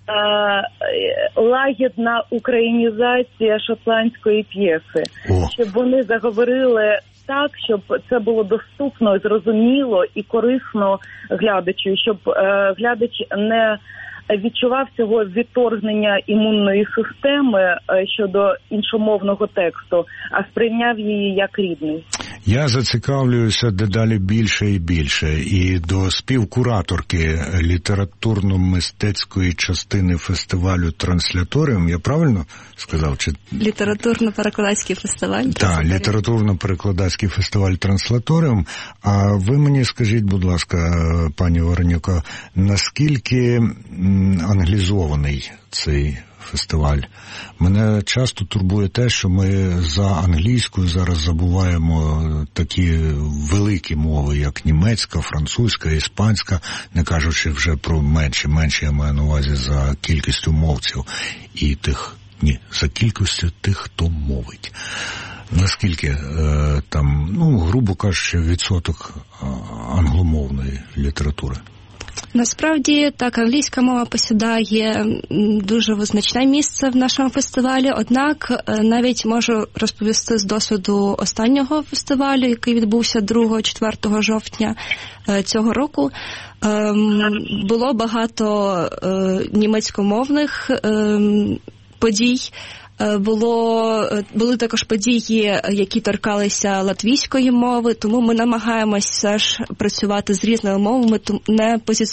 лагідна українізація шотландської п'єси. Щоб вони заговорили так, щоб це було доступно, зрозуміло і корисно глядачу, щоб глядач не відчував цього відторгнення імунної системи щодо іншомовного тексту, а сприйняв її як рідний. Я зацікавлююся дедалі більше і більше. І до співкураторки літературно-мистецької частини фестивалю «Трансляторіум», я правильно сказав? Чи... Літературно-перекладацький фестиваль. Так, літературно-перекладацький фестиваль «Трансляторіум». А ви мені скажіть, будь ласка, пані Воронюка, наскільки англізований цей фестиваль? Мене часто турбує те, що ми за англійською зараз забуваємо такі великі мови, як німецька, французька, іспанська, не кажучи вже про менші, я маю на увазі за кількістю мовців і за кількістю тих, хто мовить. Наскільки там, грубо кажучи, відсоток англомовної літератури? Насправді, так, англійська мова посідає дуже визначне місце в нашому фестивалі, однак навіть можу розповісти з досвіду останнього фестивалю, який відбувся 2-4 жовтня цього року. Було багато німецькомовних подій. Були також події, які торкалися латвійської мови, тому ми намагаємося все ж працювати з різними мовами, не